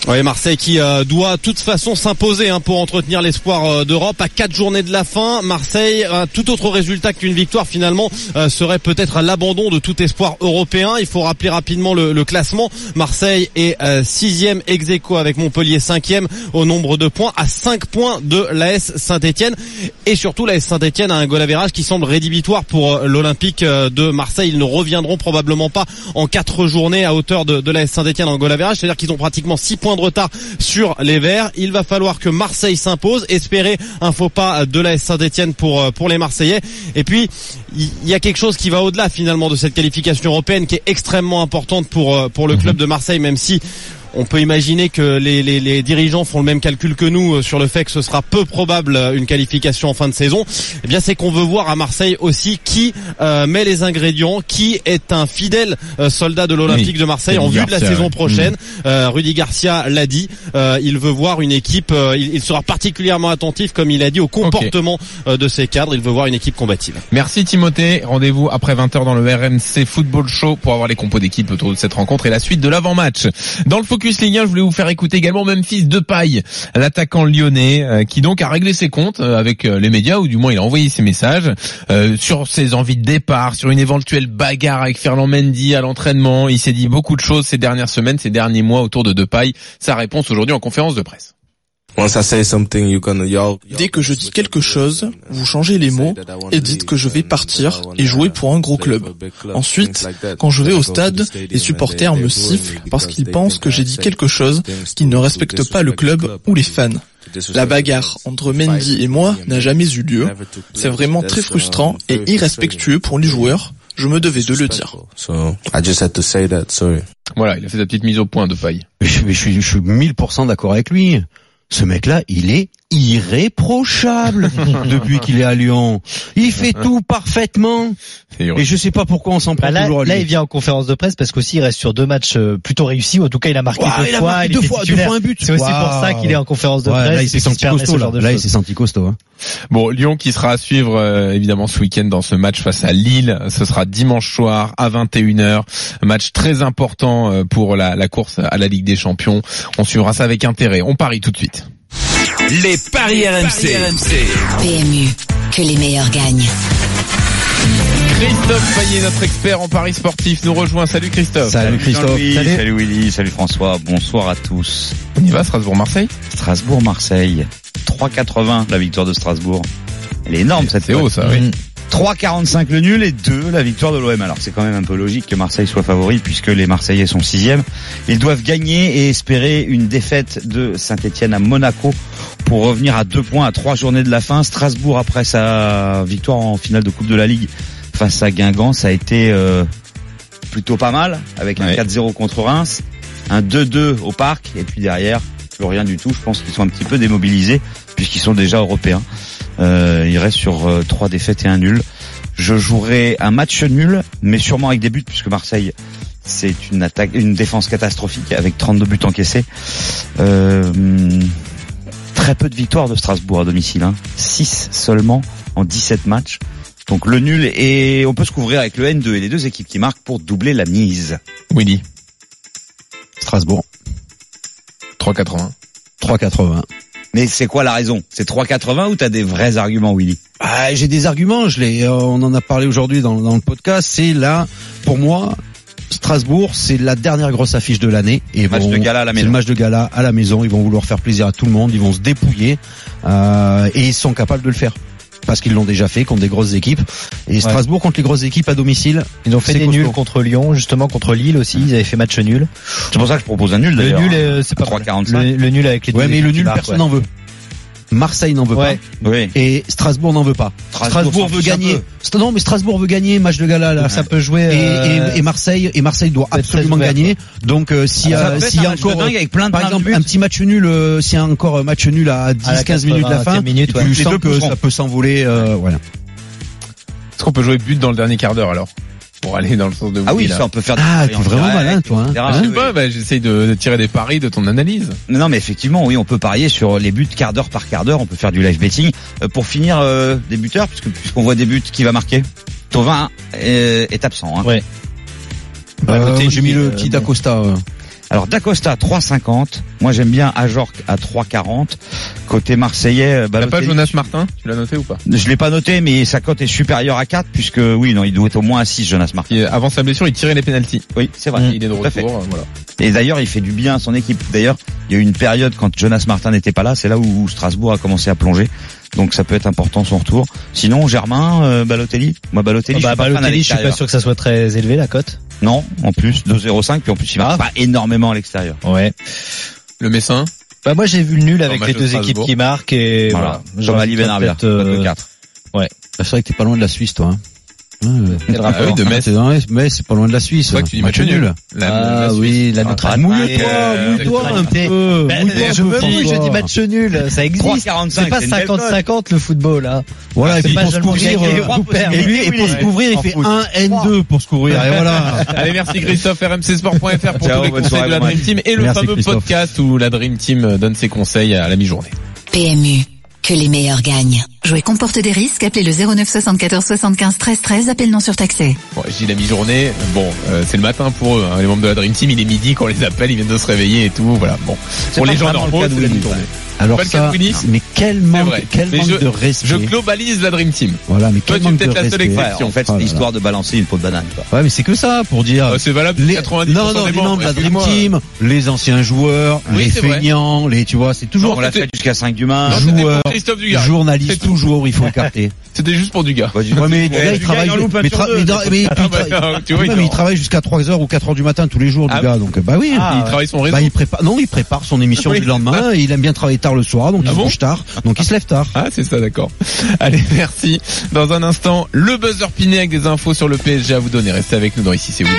Oui, Marseille qui euh, doit de toute façon s'imposer hein, pour entretenir l'espoir euh, d'Europe. À quatre journées de la fin, Marseille, euh, tout autre résultat qu'une victoire finalement euh, serait peut-être l'abandon de tout espoir européen. Il faut rappeler rapidement le, le classement. Marseille est euh, sixième ex aequo avec Montpellier cinquième au nombre de points, à cinq points de l'A S Saint-Etienne. Et surtout l'A S Saint-Etienne a un goal average qui semble rédhibitoire pour euh, l'Olympique euh, de Marseille. Ils ne reviendront probablement pas en quatre journées à hauteur de, de l'A S Saint-Etienne en goal average. C'est-à-dire qu'ils ont pratiquement six points de retard sur les Verts. Il va falloir que Marseille s'impose, espérer un faux pas de l'A S Saint-Etienne pour pour les Marseillais. Et puis il y a quelque chose qui va au-delà finalement de cette qualification européenne qui est extrêmement importante pour pour le club de Marseille, même si on peut imaginer que les, les, les dirigeants font le même calcul que nous sur le fait que ce sera peu probable une qualification en fin de saison. Eh bien, c'est qu'on veut voir à Marseille aussi qui euh, met les ingrédients, qui est un fidèle euh, soldat de l'Olympique oui, de Marseille en vue Garcia, de la saison ouais. prochaine. Mmh. Euh, Rudy Garcia l'a dit, euh, il veut voir une équipe, euh, il, il sera particulièrement attentif, comme il a dit, au comportement okay. euh, de ses cadres. Il veut voir une équipe combative. Merci Timothée. Rendez-vous après vingt heures dans le R M C Football Show pour avoir les compos d'équipe autour de cette rencontre et la suite de l'avant-match. Dans le Focus Ligue un, je voulais vous faire écouter également Memphis Depay, l'attaquant lyonnais, euh, qui donc a réglé ses comptes euh, avec euh, les médias, ou du moins il a envoyé ses messages euh, sur ses envies de départ, sur une éventuelle bagarre avec Ferland Mendy à l'entraînement. Il s'est dit beaucoup de choses ces dernières semaines, ces derniers mois autour de Depay. Sa réponse aujourd'hui en conférence de presse. Dès que je dis quelque chose, vous changez les mots et dites que je vais partir et jouer pour un gros club. Ensuite, quand je vais au stade, les supporters me sifflent parce qu'ils pensent que j'ai dit quelque chose qui ne respecte pas le club ou les fans. La bagarre entre Mendy et moi n'a jamais eu lieu. C'est vraiment très frustrant et irrespectueux pour les joueurs. Je me devais de le dire. Voilà, il a fait sa petite mise au point de Depay. Mais je, mais je suis, je suis mille pour cent d'accord avec lui. Ce mec-là, il est irréprochable depuis qu'il est à Lyon. Il fait tout parfaitement. Et je sais pas pourquoi on s'en prend bah là, toujours à lui. Là, il vient en conférence de presse parce qu'aussi il reste sur deux matchs plutôt réussis. En tout cas, il a marqué wow, deux il fois. A marqué il deux fois, deux fois un but. C'est aussi wow. pour ça qu'il est en conférence de ouais, presse. Là, il s'est senti costaud. Là, là il s'est senti costaud. Hein. Bon, Lyon qui sera à suivre euh, évidemment ce week-end dans ce match face à Lille. Ce sera dimanche soir à vingt et une heures. Match très important euh, pour la, la course à la Ligue des Champions. On suivra ça avec intérêt. On parie tout de suite. Les paris R M C. P M U, que les meilleurs gagnent. Christophe Payet, notre expert en paris sportif, nous rejoint. Salut Christophe. Salut Christophe. Salut. Salut Willy, salut François. Bonsoir à tous. On y va, Strasbourg-Marseille. Strasbourg-Marseille. trois quatre-vingts la victoire de Strasbourg. Elle est énorme cette fois. C'est haut ça, oui. trois quarante-cinq le nul et deux la victoire de l'O M. Alors c'est quand même un peu logique que Marseille soit favori puisque les Marseillais sont sixième. Ils doivent gagner et espérer une défaite de Saint-Etienne à Monaco pour revenir à deux points à trois journées de la fin. Strasbourg, après sa victoire en finale de Coupe de la Ligue face à Guingamp, ça a été euh, plutôt pas mal avec un ouais. quatre zéro contre Reims, un deux deux au Parc et puis derrière plus rien du tout. Je pense qu'ils sont un petit peu démobilisés puisqu'ils sont déjà européens. Euh, il reste sur euh, trois défaites et un nul. Je jouerai un match nul, mais sûrement avec des buts, puisque Marseille, c'est une attaque, une défense catastrophique avec trente-deux buts encaissés. Euh, très peu de victoires de Strasbourg à domicile, hein. six seulement en dix-sept matchs. Donc le nul, et on peut se couvrir avec le N deux et les deux équipes qui marquent pour doubler la mise. Willy. Strasbourg. trois quatre-vingts. trois quatre-vingts. Mais c'est quoi la raison? C'est trois quatre-vingts ou t'as des vrais arguments, Willy? Ah, j'ai des arguments, je l'ai, euh, on en a parlé aujourd'hui dans, dans le podcast. C'est là, pour moi, Strasbourg, c'est la dernière grosse affiche de l'année. Et match bon, de gala à la maison. C'est le match de gala à la maison. Ils vont vouloir faire plaisir à tout le monde. Ils vont se dépouiller euh, et ils sont capables de le faire. Parce qu'ils l'ont déjà fait contre des grosses équipes. Et Strasbourg ouais. contre les grosses équipes à domicile. Ils ont fait des costaud. nuls contre Lyon, justement contre Lille aussi. Ils avaient fait match nul. C'est pour ça que je propose un nul d'ailleurs. Le nul, euh, c'est pas trois quarante-cinq. Le, le nul avec les deux. Ouais, mais le nul, personne n'en ouais. veut. Marseille n'en veut ouais. pas. Oui. Et Strasbourg n'en veut pas. Strasbourg, Strasbourg veut gagner. Non, mais Strasbourg veut gagner match de gala là. Donc ça peut jouer. Et, euh... et, et Marseille et Marseille doit absolument gagner. Donc euh, s'il y a, s'il y a encore, avec plein de par exemple, un petit match nul, euh, s'il y a encore un match nul à dix quinze minutes de la fin, minutes, ouais. tu sens que ça peut s'envoler. Euh, voilà. Est-ce qu'on peut jouer but dans le dernier quart d'heure alors? Pour aller dans le sens de Willy, ah oui, là. ça on peut faire des ah, t'es vraiment malin toi. Hein. Je sais pas, bah, j'essaye de, de tirer des paris de ton analyse. Non, mais effectivement, oui, on peut parier sur les buts quart d'heure par quart d'heure. On peut faire du live betting euh, pour finir euh, des buteurs, puisque puisqu'on voit des buts qui va marquer. Thauvin est, est absent. Hein. Ouais. Bah, euh, j'ai mis le petit D'Acosta. Euh. Alors Dacosta trois cinquante. Moi j'aime bien Ajorc à trois quarante. Côté marseillais, T'as pas Balotelli. Jonas Martin? Tu l'as noté ou pas? Je l'ai pas noté, mais sa cote est supérieure à quatre, puisque oui, non, il doit être au moins à six, Jonas Martin. Et avant sa blessure, il tirait les pénaltys. Oui, c'est vrai. Il est de Tout à fait. retour, voilà. Et d'ailleurs, il fait du bien à son équipe. D'ailleurs, il y a eu une période quand Jonas Martin n'était pas là, c'est là où Strasbourg a commencé à plonger. Donc ça peut être important son retour. Sinon, Germain, euh, Balotelli. Moi, Balotelli, Oh bah, je suis pas fan à Balotelli, je suis pas l'extérieur. sûr que ça soit très élevé la cote. Non, en plus deux zéro cinq, puis en plus il marque Ah. pas énormément à l'extérieur. Ouais. Le Messin? Bah moi j'ai vu le nul avec match les de deux Strasbourg. équipes qui marquent et Voilà. voilà. Comme J'aurais Ali peut-être, Benarbia, euh, quatre. Ouais. C'est vrai que t'es pas loin de la Suisse, toi. Hein. Ouais, Quel Ah rapport oui, de Metz. C'est dans l'Est, mais c'est pas loin de la Suisse. C'est vrai que tu dis match nul. La- Ah la Suisse. oui, la Ah, neutralité. mouille-toi, Euh, mouille-toi un neutralité. peu. Ben, Mouille-toi un je peu, me mouille, je François. dis match nul, ça existe. trois quarante-cinq, C'est pas c'est une belle cinquante cinquante le football, hein. Voilà, et C'est puis pas pour se seulement couvrir, gagner, euh, ou perdre. et lui, et pour se couvrir, il En fait foot. un N deux pour se couvrir, et voilà. Allez, merci Christophe, R M C Sport point F R pour Ciao, tous les bonne conseils soirée, de la bon Dream match. Team et le Merci, fameux Christophe. podcast où la Dream Team donne ses conseils à la mi-journée. P M U, que les meilleurs gagnent. Jouer comporte des risques. Appelez le zéro neuf soixante-quatorze soixante-quinze treize treize. Appel non surtaxé. Bon, je dis la mi-journée, bon, euh, c'est le matin pour eux, hein, les membres de la Dream Team, il est midi quand on les appelle, ils viennent de se réveiller et tout, voilà. Bon, pour pas les gens vraiment le normaux, cas de c'est la Willy, mi-journée. Alors Pas le cas de ça, Willy, mais quel c'est manque, vrai. quel Mais manque je, de respect. je globalise la Dream Team. Voilà, mais Toi, quel tu es manque de peut-être la seule respect. exception. Ouais, en fait, Oh là c'est là. l'histoire de balancer une peau de banane, quoi. Ouais, mais c'est que ça pour dire. Euh, c'est valable pour les quatre-vingt-dix pour cent non, non, des les membres, membres de la Dream excuse-moi. Team, les anciens joueurs, Oui, les c'est vrai. feignants, les, tu vois, c'est toujours On l'a fait jusqu'à cinq du main. Non, c'était pour joueurs, Christophe Dugarry. journalistes, C'est tout. toujours, il faut écarter. C'était juste pour du gars. Bah, du- Ouais, mais Ouais, le gars, il du travaille, gars, il en loupe un mais, sur tra- deux, mais, c'est mais, Ah, puis, bah, il tra- non, tu vois, Ouais, il mais il dort. travaille jusqu'à trois heures ou quatre heures du matin tous les jours, Ah le gars, donc, bah oui. il travaille son réseau. Bah, il prépare, non, il prépare son émission Oui. du lendemain, et il aime bien travailler tard le soir, donc Ah il se bon couche tard, donc il se lève tard. Ah, c'est ça, d'accord. Allez, merci. Dans un instant, le buzzer piné avec des infos sur le P S G à vous donner. Restez avec nous dans Ici c'est Willy.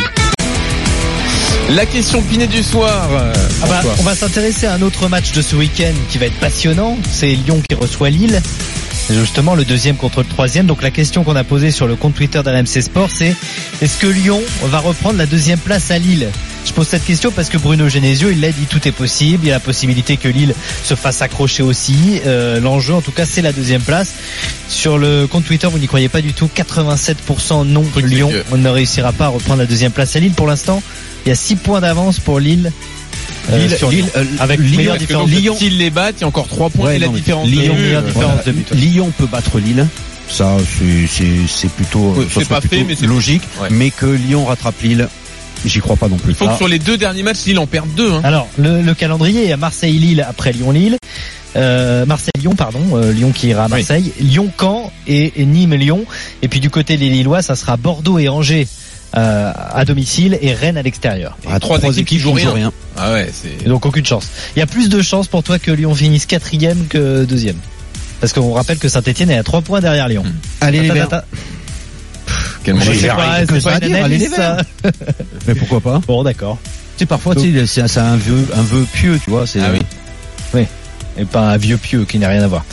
La question pinée du soir. euh, Ah bah, François. on va s'intéresser à un autre match de ce week-end qui va être passionnant. C'est Lyon qui reçoit Lille. C'est justement le deuxième contre le troisième. Donc la question qu'on a posée sur le compte Twitter d'R M C Sport, c'est est-ce que Lyon va reprendre la deuxième place à Lille? Je pose cette question parce que Bruno Genesio, il l'a dit, tout est possible. Il y a la possibilité que Lille se fasse accrocher aussi. Euh, l'enjeu, en tout cas, c'est la deuxième place. Sur le compte Twitter, vous n'y croyez pas du tout. quatre-vingt-sept pour cent non. Truc, Lyon c'est que- on ne réussira pas à reprendre la deuxième place à Lille. Pour l'instant, il y a six points d'avance pour Lille. euh, Lille, sur Lille, Lyon. euh, Avec Lyon, meilleure Parce que différence donc, de Lyon. s'ils les battent, il y a encore trois points Ouais, et la non, mais différence Lyon, de meilleure but, différence voilà. de but. Lyon peut battre Lille. Ça, c'est, c'est, c'est plutôt, Oui, ça c'est serait pas fait, plutôt mais c'est- logique. Ouais. Mais que Lyon rattrape Lille, j'y crois pas non plus. Il faut que Ah. sur les deux derniers matchs, Lille en perde deux. Hein. Alors, le, le calendrier, il y a Marseille-Lille après Lyon-Lille. Euh, Marseille-Lyon, pardon, euh, Lyon qui ira à Marseille, Lyon-Caen et, et Nîmes-Lyon. Et puis du côté des Lillois, ça sera Bordeaux et Angers euh, à domicile et Rennes à l'extérieur. Ah, trois, équipes qui jouent rien. Ah ouais, c'est. Et donc aucune chance. Il y a plus de chances pour toi que Lyon finisse quatrième que deuxième. Parce qu'on rappelle que Saint-Etienne est à trois points derrière Lyon. Allez les Attends, Verts. attends. Quel C'est J'ai pas- rien c'est que ça pas à une dire, allez analyse, les ça. Mais pourquoi pas? Bon, d'accord. Tu sais, parfois, tu sais, c'est, c'est un vœu, un vœu pieux, tu vois, c'est, Ah oui. Oui. Et pas un vieux pieux qui n'a rien à voir.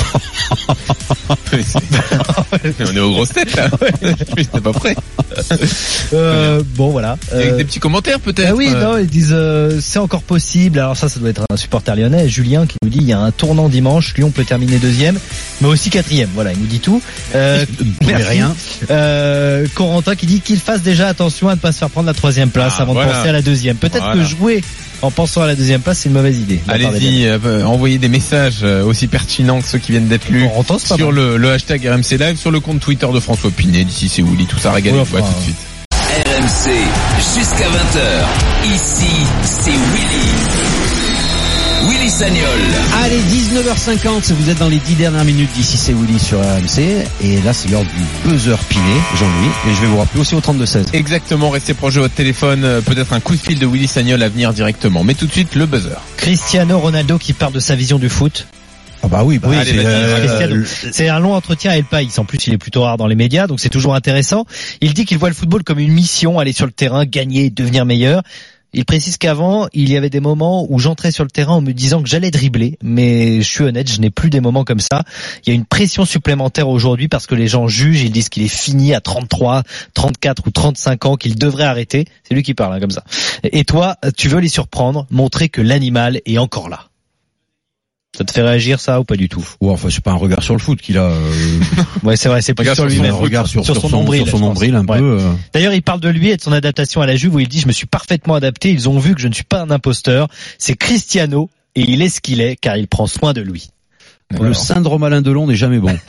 On est aux grosses têtes là. Je n'étais pas prêt. Euh, bon, voilà. Avec Euh, des petits commentaires peut-être. Ah oui, euh. non, ils disent euh, c'est encore possible. Alors ça, ça doit être un supporter lyonnais, Julien, qui nous dit il y a un tournant dimanche. Lyon peut terminer deuxième, mais aussi quatrième. Voilà, il nous dit tout. Euh, merci. rien. Euh, Corentin qui dit qu'il fasse déjà attention à ne pas se faire prendre la troisième place Ah, avant voilà. de penser à la deuxième. Peut-être Voilà. que jouer en pensant à la deuxième place, c'est une mauvaise idée. de la part des Allez-y, euh, envoyez des messages euh, aussi pertinents que ceux qui viennent d'être lus Corentin, c'est pas sur mal. le, le hashtag R M C Live, sur le compte Twitter de François Pinet. D'ici c'est Willy, tout ça régalé. Oui, enfin, Ouais, tout de suite. R M C jusqu'à vingt heures. Ici, c'est Willy. Willy Sagnol. Allez, dix-neuf heures cinquante, vous êtes dans les dix dernières minutes d'ici, c'est Willy sur R M C. Et là, c'est l'heure du buzzer piné, Jean-Louis. Et je vais vous rappeler aussi au trente-deux seize. Exactement, restez proche de votre téléphone, euh, peut-être un coup de fil de Willy Sagnol à venir directement. Mais tout de suite, le buzzer. Cristiano Ronaldo qui parle de sa vision du foot. Ah bah oui, bah, Oui, allez, c'est, vas-y, euh, Cristiano. c'est un long entretien à El País. En plus, il est plutôt rare dans les médias, donc c'est toujours intéressant. Il dit qu'il voit le football comme une mission, aller sur le terrain, gagner, devenir meilleur. Il précise qu'avant, il y avait des moments où j'entrais sur le terrain en me disant que j'allais dribbler, mais je suis honnête, je n'ai plus des moments comme ça. Il y a une pression supplémentaire aujourd'hui parce que les gens jugent, ils disent qu'il est fini à trente-trois, trente-quatre ou trente-cinq ans, qu'il devrait arrêter. C'est lui qui parle hein, comme ça. Et toi, tu veux les surprendre, montrer que l'animal est encore là. Ça te fait réagir ça ou pas du tout? Ouais, enfin c'est pas un regard sur le foot qu'il a. Euh... ouais, c'est vrai, c'est plus sur lui-même. Un regard sur, sur, sur son, son nombril, sur son nombril un ouais. peu. Euh... D'ailleurs, il parle de lui et de son adaptation à la Juve où il dit je me suis parfaitement adapté. Ils ont vu que je ne suis pas un imposteur. C'est Cristiano et il est ce qu'il est car il prend soin de lui. Alors. Le syndrome Alain Delon n'est jamais bon.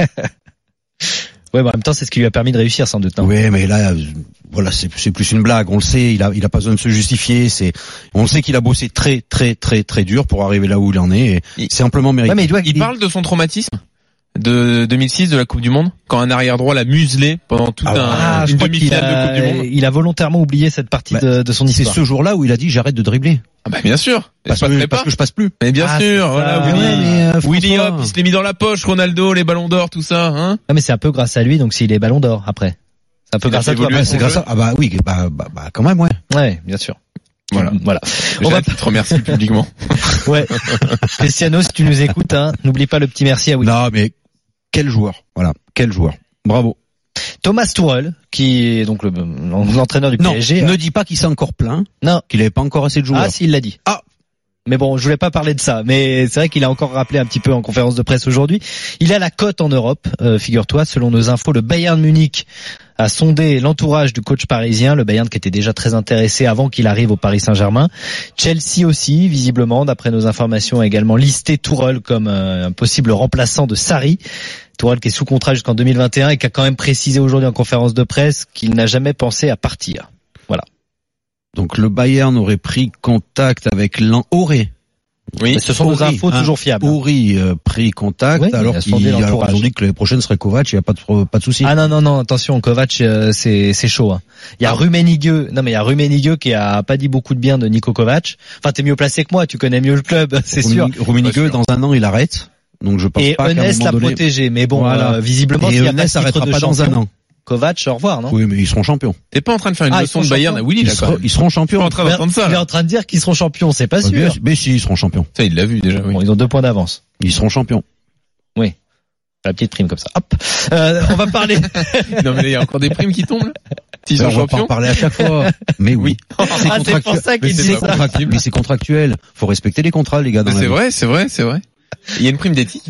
Ouais, bah, en même temps, c'est ce qui lui a permis de réussir, sans doute. Oui, mais là, voilà, c'est, c'est plus une blague. On le sait, il a, il a pas besoin de se justifier. C'est, on le sait qu'il a bossé très, très, très, très dur pour arriver là où il en est. Et il, c'est amplement mérité. Ouais, mais il, doit, il parle de son traumatisme de deux mille six de la Coupe du Monde, quand un arrière droit l'a muselé pendant toute ah, un, une demi-finale de Coupe du Monde. Il a volontairement oublié cette partie bah, de, de son histoire. C'est ce jour-là où il a dit j'arrête de dribbler. Ah bah bien sûr. Parce, que, parce pas. que je passe plus. Mais bien ah, sûr. Voilà, Willy, ouais, mais, euh, Willy hop, il se l'est mis dans la poche. Ronaldo, les ballons d'or, tout ça, hein. Ah mais c'est un peu grâce à lui, donc s'il est ballon d'or après. C'est un peu il grâce à toi. Ouais, c'est grâce à. Ah bah oui, bah, bah, bah quand même, ouais. Ouais, bien sûr. Voilà. Voilà. On va te remercier publiquement. Ouais. Cristiano, si tu nous écoutes, hein, n'oublie pas le petit merci à Willy. Non mais quel joueur. Voilà, quel joueur. Bravo. Thomas Tuchel, qui est donc le, l'entraîneur du P S G. Non, ne dis pas qu'il s'est encore plaint. Non. Qu'il n'avait pas encore assez de joueurs. Ah, si, il l'a dit. Ah. Mais bon, je voulais pas parler de ça. Mais c'est vrai qu'il a encore rappelé un petit peu en conférence de presse aujourd'hui. Il a la cote en Europe, euh, figure-toi. Selon nos infos, le Bayern Munich a sondé l'entourage du coach parisien. Le Bayern qui était déjà très intéressé avant qu'il arrive au Paris Saint-Germain. Chelsea aussi, visiblement, d'après nos informations, a également listé Tuchel comme euh, un possible remplaçant de Sarri. Tuchel qui est sous contrat jusqu'en deux mille vingt et un et qui a quand même précisé aujourd'hui en conférence de presse qu'il n'a jamais pensé à partir. Voilà. Donc le Bayern aurait pris contact avec l'an aurait. Oui, ce sont des infos hein, toujours fiables. Aurait euh, pris contact oui, alors qu'ils ont dit que l'année prochaine serait Kovac, il n'y a pas de pas de souci. Ah non non non, attention, Kovac euh, c'est c'est chaud. Hein. Il y a ah. Rummenigge, non mais il y a Rummenigge qui a pas dit beaucoup de bien de Niko Kovac. Enfin, t'es mieux placé que moi, tu connais mieux le club, c'est Rummenigge, sûr. Rummenigge dans un an il arrête. Donc je pense et pas Eunès qu'à un l'a moment donné... protégé, mais bon, voilà. euh, visiblement, et s'il n'y a pas s'arrêtera pas dans un an. Kovac, au revoir, non? Oui, mais ils seront champions. T'es pas en train de faire une ah, leçon de Bayern à Willy, ils, là, seront, ils seront champions. Pas en train d'entendre ça. Il est en train de dire qu'ils seront champions, c'est pas sûr. Mais, mais si, ils seront champions. Ça, il l'a vu déjà, oui. Bon, ils ont deux points d'avance. Ils seront champions. Oui. La petite prime comme ça. Hop. Euh, on va parler. Non, mais il y a encore des primes qui tombent, là. S'ils sont on champions. va pas en parler à chaque fois. Mais oui. C'est ah, c'est pour ça qu'il dit ça. Contractuel. Mais c'est contractuel. Faut respecter les contrats, les gars. Dans c'est vrai, c'est vrai, c'est vrai. Il y a une prime d'éthique.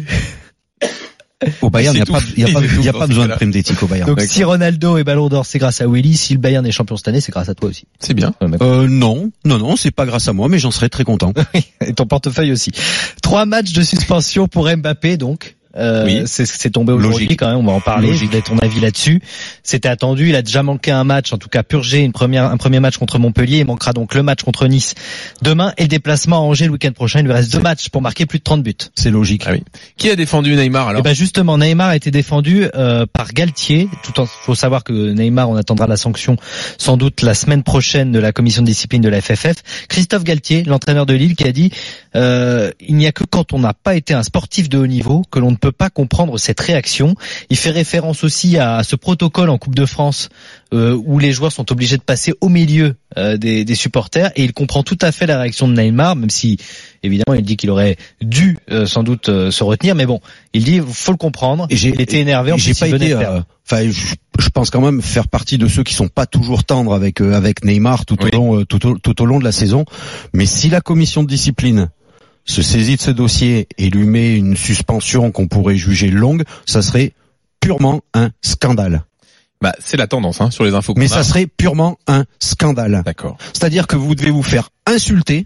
Au Bayern, il n'y a, pas, y a, pas, y a pas besoin de prime d'éthique au Bayern. Donc si Ronaldo est Ballon d'Or, c'est grâce à Willy. Si le Bayern est champion cette année, c'est grâce à toi aussi. C'est bien. Euh, non, non, non, c'est pas grâce à moi, mais j'en serais très content. Et ton portefeuille aussi. Trois matchs de suspension pour Mbappé, donc. Euh, oui. c'est, c'est tombé aujourd'hui quand même, on va en parler. Logique. Je voulais ton avis là-dessus. C'était attendu, il a déjà manqué un match, en tout cas purgé une première, un premier match contre Montpellier. Il manquera donc le match contre Nice demain et le déplacement à Angers le week-end prochain. Il lui reste deux matchs pour marquer plus de trente buts. C'est logique. Ah oui. Qui a défendu Neymar alors? Eh ben justement, Neymar a été défendu euh, par Galtier. Tout en, faut savoir que Neymar, on attendra la sanction sans doute la semaine prochaine de la commission de discipline de la F F F. Christophe Galtier, l'entraîneur de Lille, qui a dit euh, il n'y a que quand on n'a pas été un sportif de haut niveau que l'on ne peut pas comprendre cette réaction. Il fait référence aussi à ce protocole en Coupe de France euh, où les joueurs sont obligés de passer au milieu euh, des, des supporters et il comprend tout à fait la réaction de Neymar, même si évidemment il dit qu'il aurait dû euh, sans doute euh, se retenir, mais bon, il dit faut le comprendre. Et j'ai, il était énervé. En j'ai plus, pas été. Enfin, euh, je, je pense quand même faire partie de ceux qui sont pas toujours tendres avec euh, avec Neymar tout au oui. long euh, tout au, tout au long de la saison. Mais si la commission de discipline se saisit de ce dossier et lui met une suspension qu'on pourrait juger longue, ça serait purement un scandale. Bah, c'est la tendance, hein, sur les infos qu'on Mais a. ça serait purement un scandale. D'accord. C'est-à-dire que vous devez vous faire insulter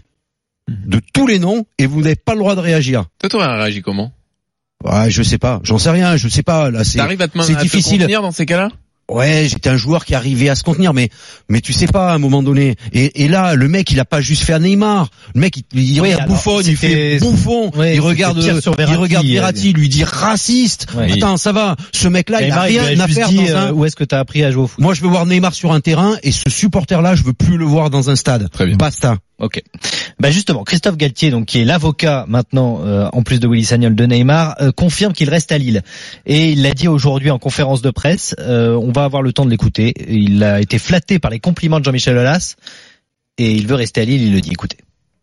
de tous les noms et vous n'avez pas le droit de réagir. Toi, t'aurais réagi comment? Ouais, je sais pas, j'en sais rien, je sais pas, là, c'est, T'arrives à te, c'est à difficile. Te contenir dans ces cas-là? Ouais, j'étais un joueur qui arrivait à se contenir, mais mais tu sais pas à un moment donné. Et, et là, le mec, il a pas juste fait à Neymar. Le mec, il, il oui, regarde Buffon, il fait bouffon. Ouais, il regarde, sur Verratti, il regarde Verratti, lui dit raciste. Ouais. Attends, ça va. Ce mec-là, Neymar, il a rien à faire dit, dans un. Euh, où est-ce que t'as appris à jouer au foot? Moi, je veux voir Neymar sur un terrain et ce supporter-là, je veux plus le voir dans un stade. Très bien. Basta. Ok. Bah justement, Christophe Galtier, donc qui est l'avocat maintenant, euh, en plus de Willy Sagnol de Neymar, euh, confirme qu'il reste à Lille. Et il l'a dit aujourd'hui en conférence de presse. Euh, on va avoir le temps de l'écouter. Il a été flatté par les compliments de Jean-Michel Aulas et il veut rester à Lille. Il le dit. Écoutez.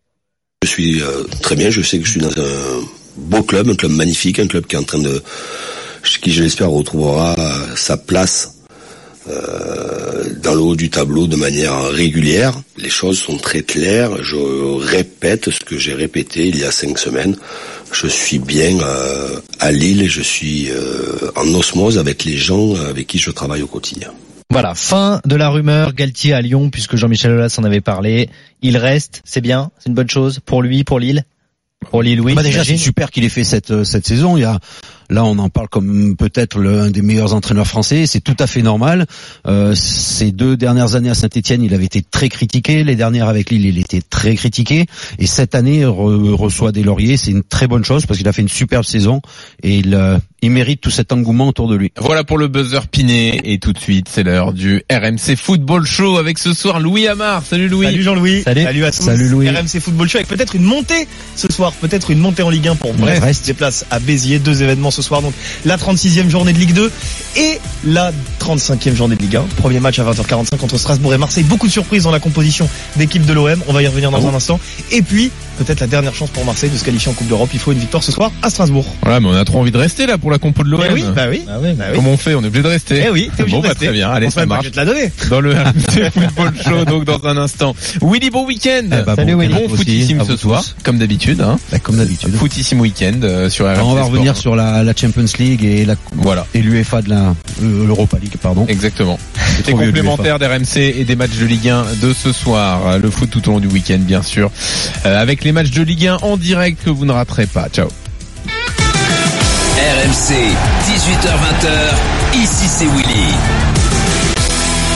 Je suis euh, très bien. Je sais que je suis dans un beau club, un club magnifique, un club qui est en train de, qui je l'espère retrouvera sa place. Euh, dans le haut du tableau de manière régulière. Les choses sont très claires. Je répète ce que j'ai répété il y a cinq semaines. je suis bien euh, à Lille et je suis euh, en osmose avec les gens avec qui je travaille au quotidien. Voilà, fin de la rumeur Galtier à Lyon, puisque Jean-Michel Aulas en avait parlé. Il reste, c'est bien, c'est une bonne chose pour lui, pour Lille. Pour Lille, oui. Bah déjà, c'est super qu'il ait fait cette cette saison. Il y a là, on en parle comme peut-être l'un des meilleurs entraîneurs français. C'est tout à fait normal. Euh, ces deux dernières années à Saint-Etienne, il avait été très critiqué. Les dernières avec Lille, il était très critiqué. Et cette année, re, reçoit des lauriers. C'est une très bonne chose parce qu'il a fait une superbe saison et il euh, il mérite tout cet engouement autour de lui. Voilà pour le buzzer Pinet. Et tout de suite, c'est l'heure du R M C Football Show avec ce soir Louis Amar. Salut Louis. Salut Jean-Louis. Salut. Salut à tous. Salut Louis. R M C Football Show avec peut-être une montée ce soir, peut-être une montée en Ligue un pour Brest. Brest se déplace à Béziers, deux événements ce soir, donc la trente-sixième journée de Ligue deux et la trente-cinquième journée de Ligue un. Premier match à vingt heures quarante-cinq entre Strasbourg et Marseille. Beaucoup de surprises dans la composition d'équipe de l'O M. On va y revenir dans ah bon. un instant. Et puis, peut-être la dernière chance pour Marseille de se qualifier en Coupe d'Europe. Il faut une victoire ce soir à Strasbourg. Voilà, mais on a trop envie de rester là pour la compo de l'O M. Eh oui, bah oui, bah oui, bah oui. Comment on fait? On est obligé de rester. Eh oui, t'es obligé bon, de bah, rester. très bien. Allez, enfin, ça marche. Je vais te la donner. Dans le R M C Football Show, donc dans un instant. Willy, bon week-end. Eh bah, Salut bon Willy. Bon aussi, footissime ce soir, tous. comme d'habitude. Hein. Bah, comme d'habitude. Footissime week-end euh, sur R M C. Alors, on va revenir Sport. sur la, la Champions League et la voilà et l'UEFA de la euh, l'Europa League, pardon. Exactement. C'était complémentaire d'R M C et des matchs de Ligue un de ce soir. Le foot tout au long du week-end, bien sûr, euh, avec les matchs de Ligue un en direct que vous ne raterez pas. Ciao. R M C, dix-huit heures vingt, ici c'est Willy.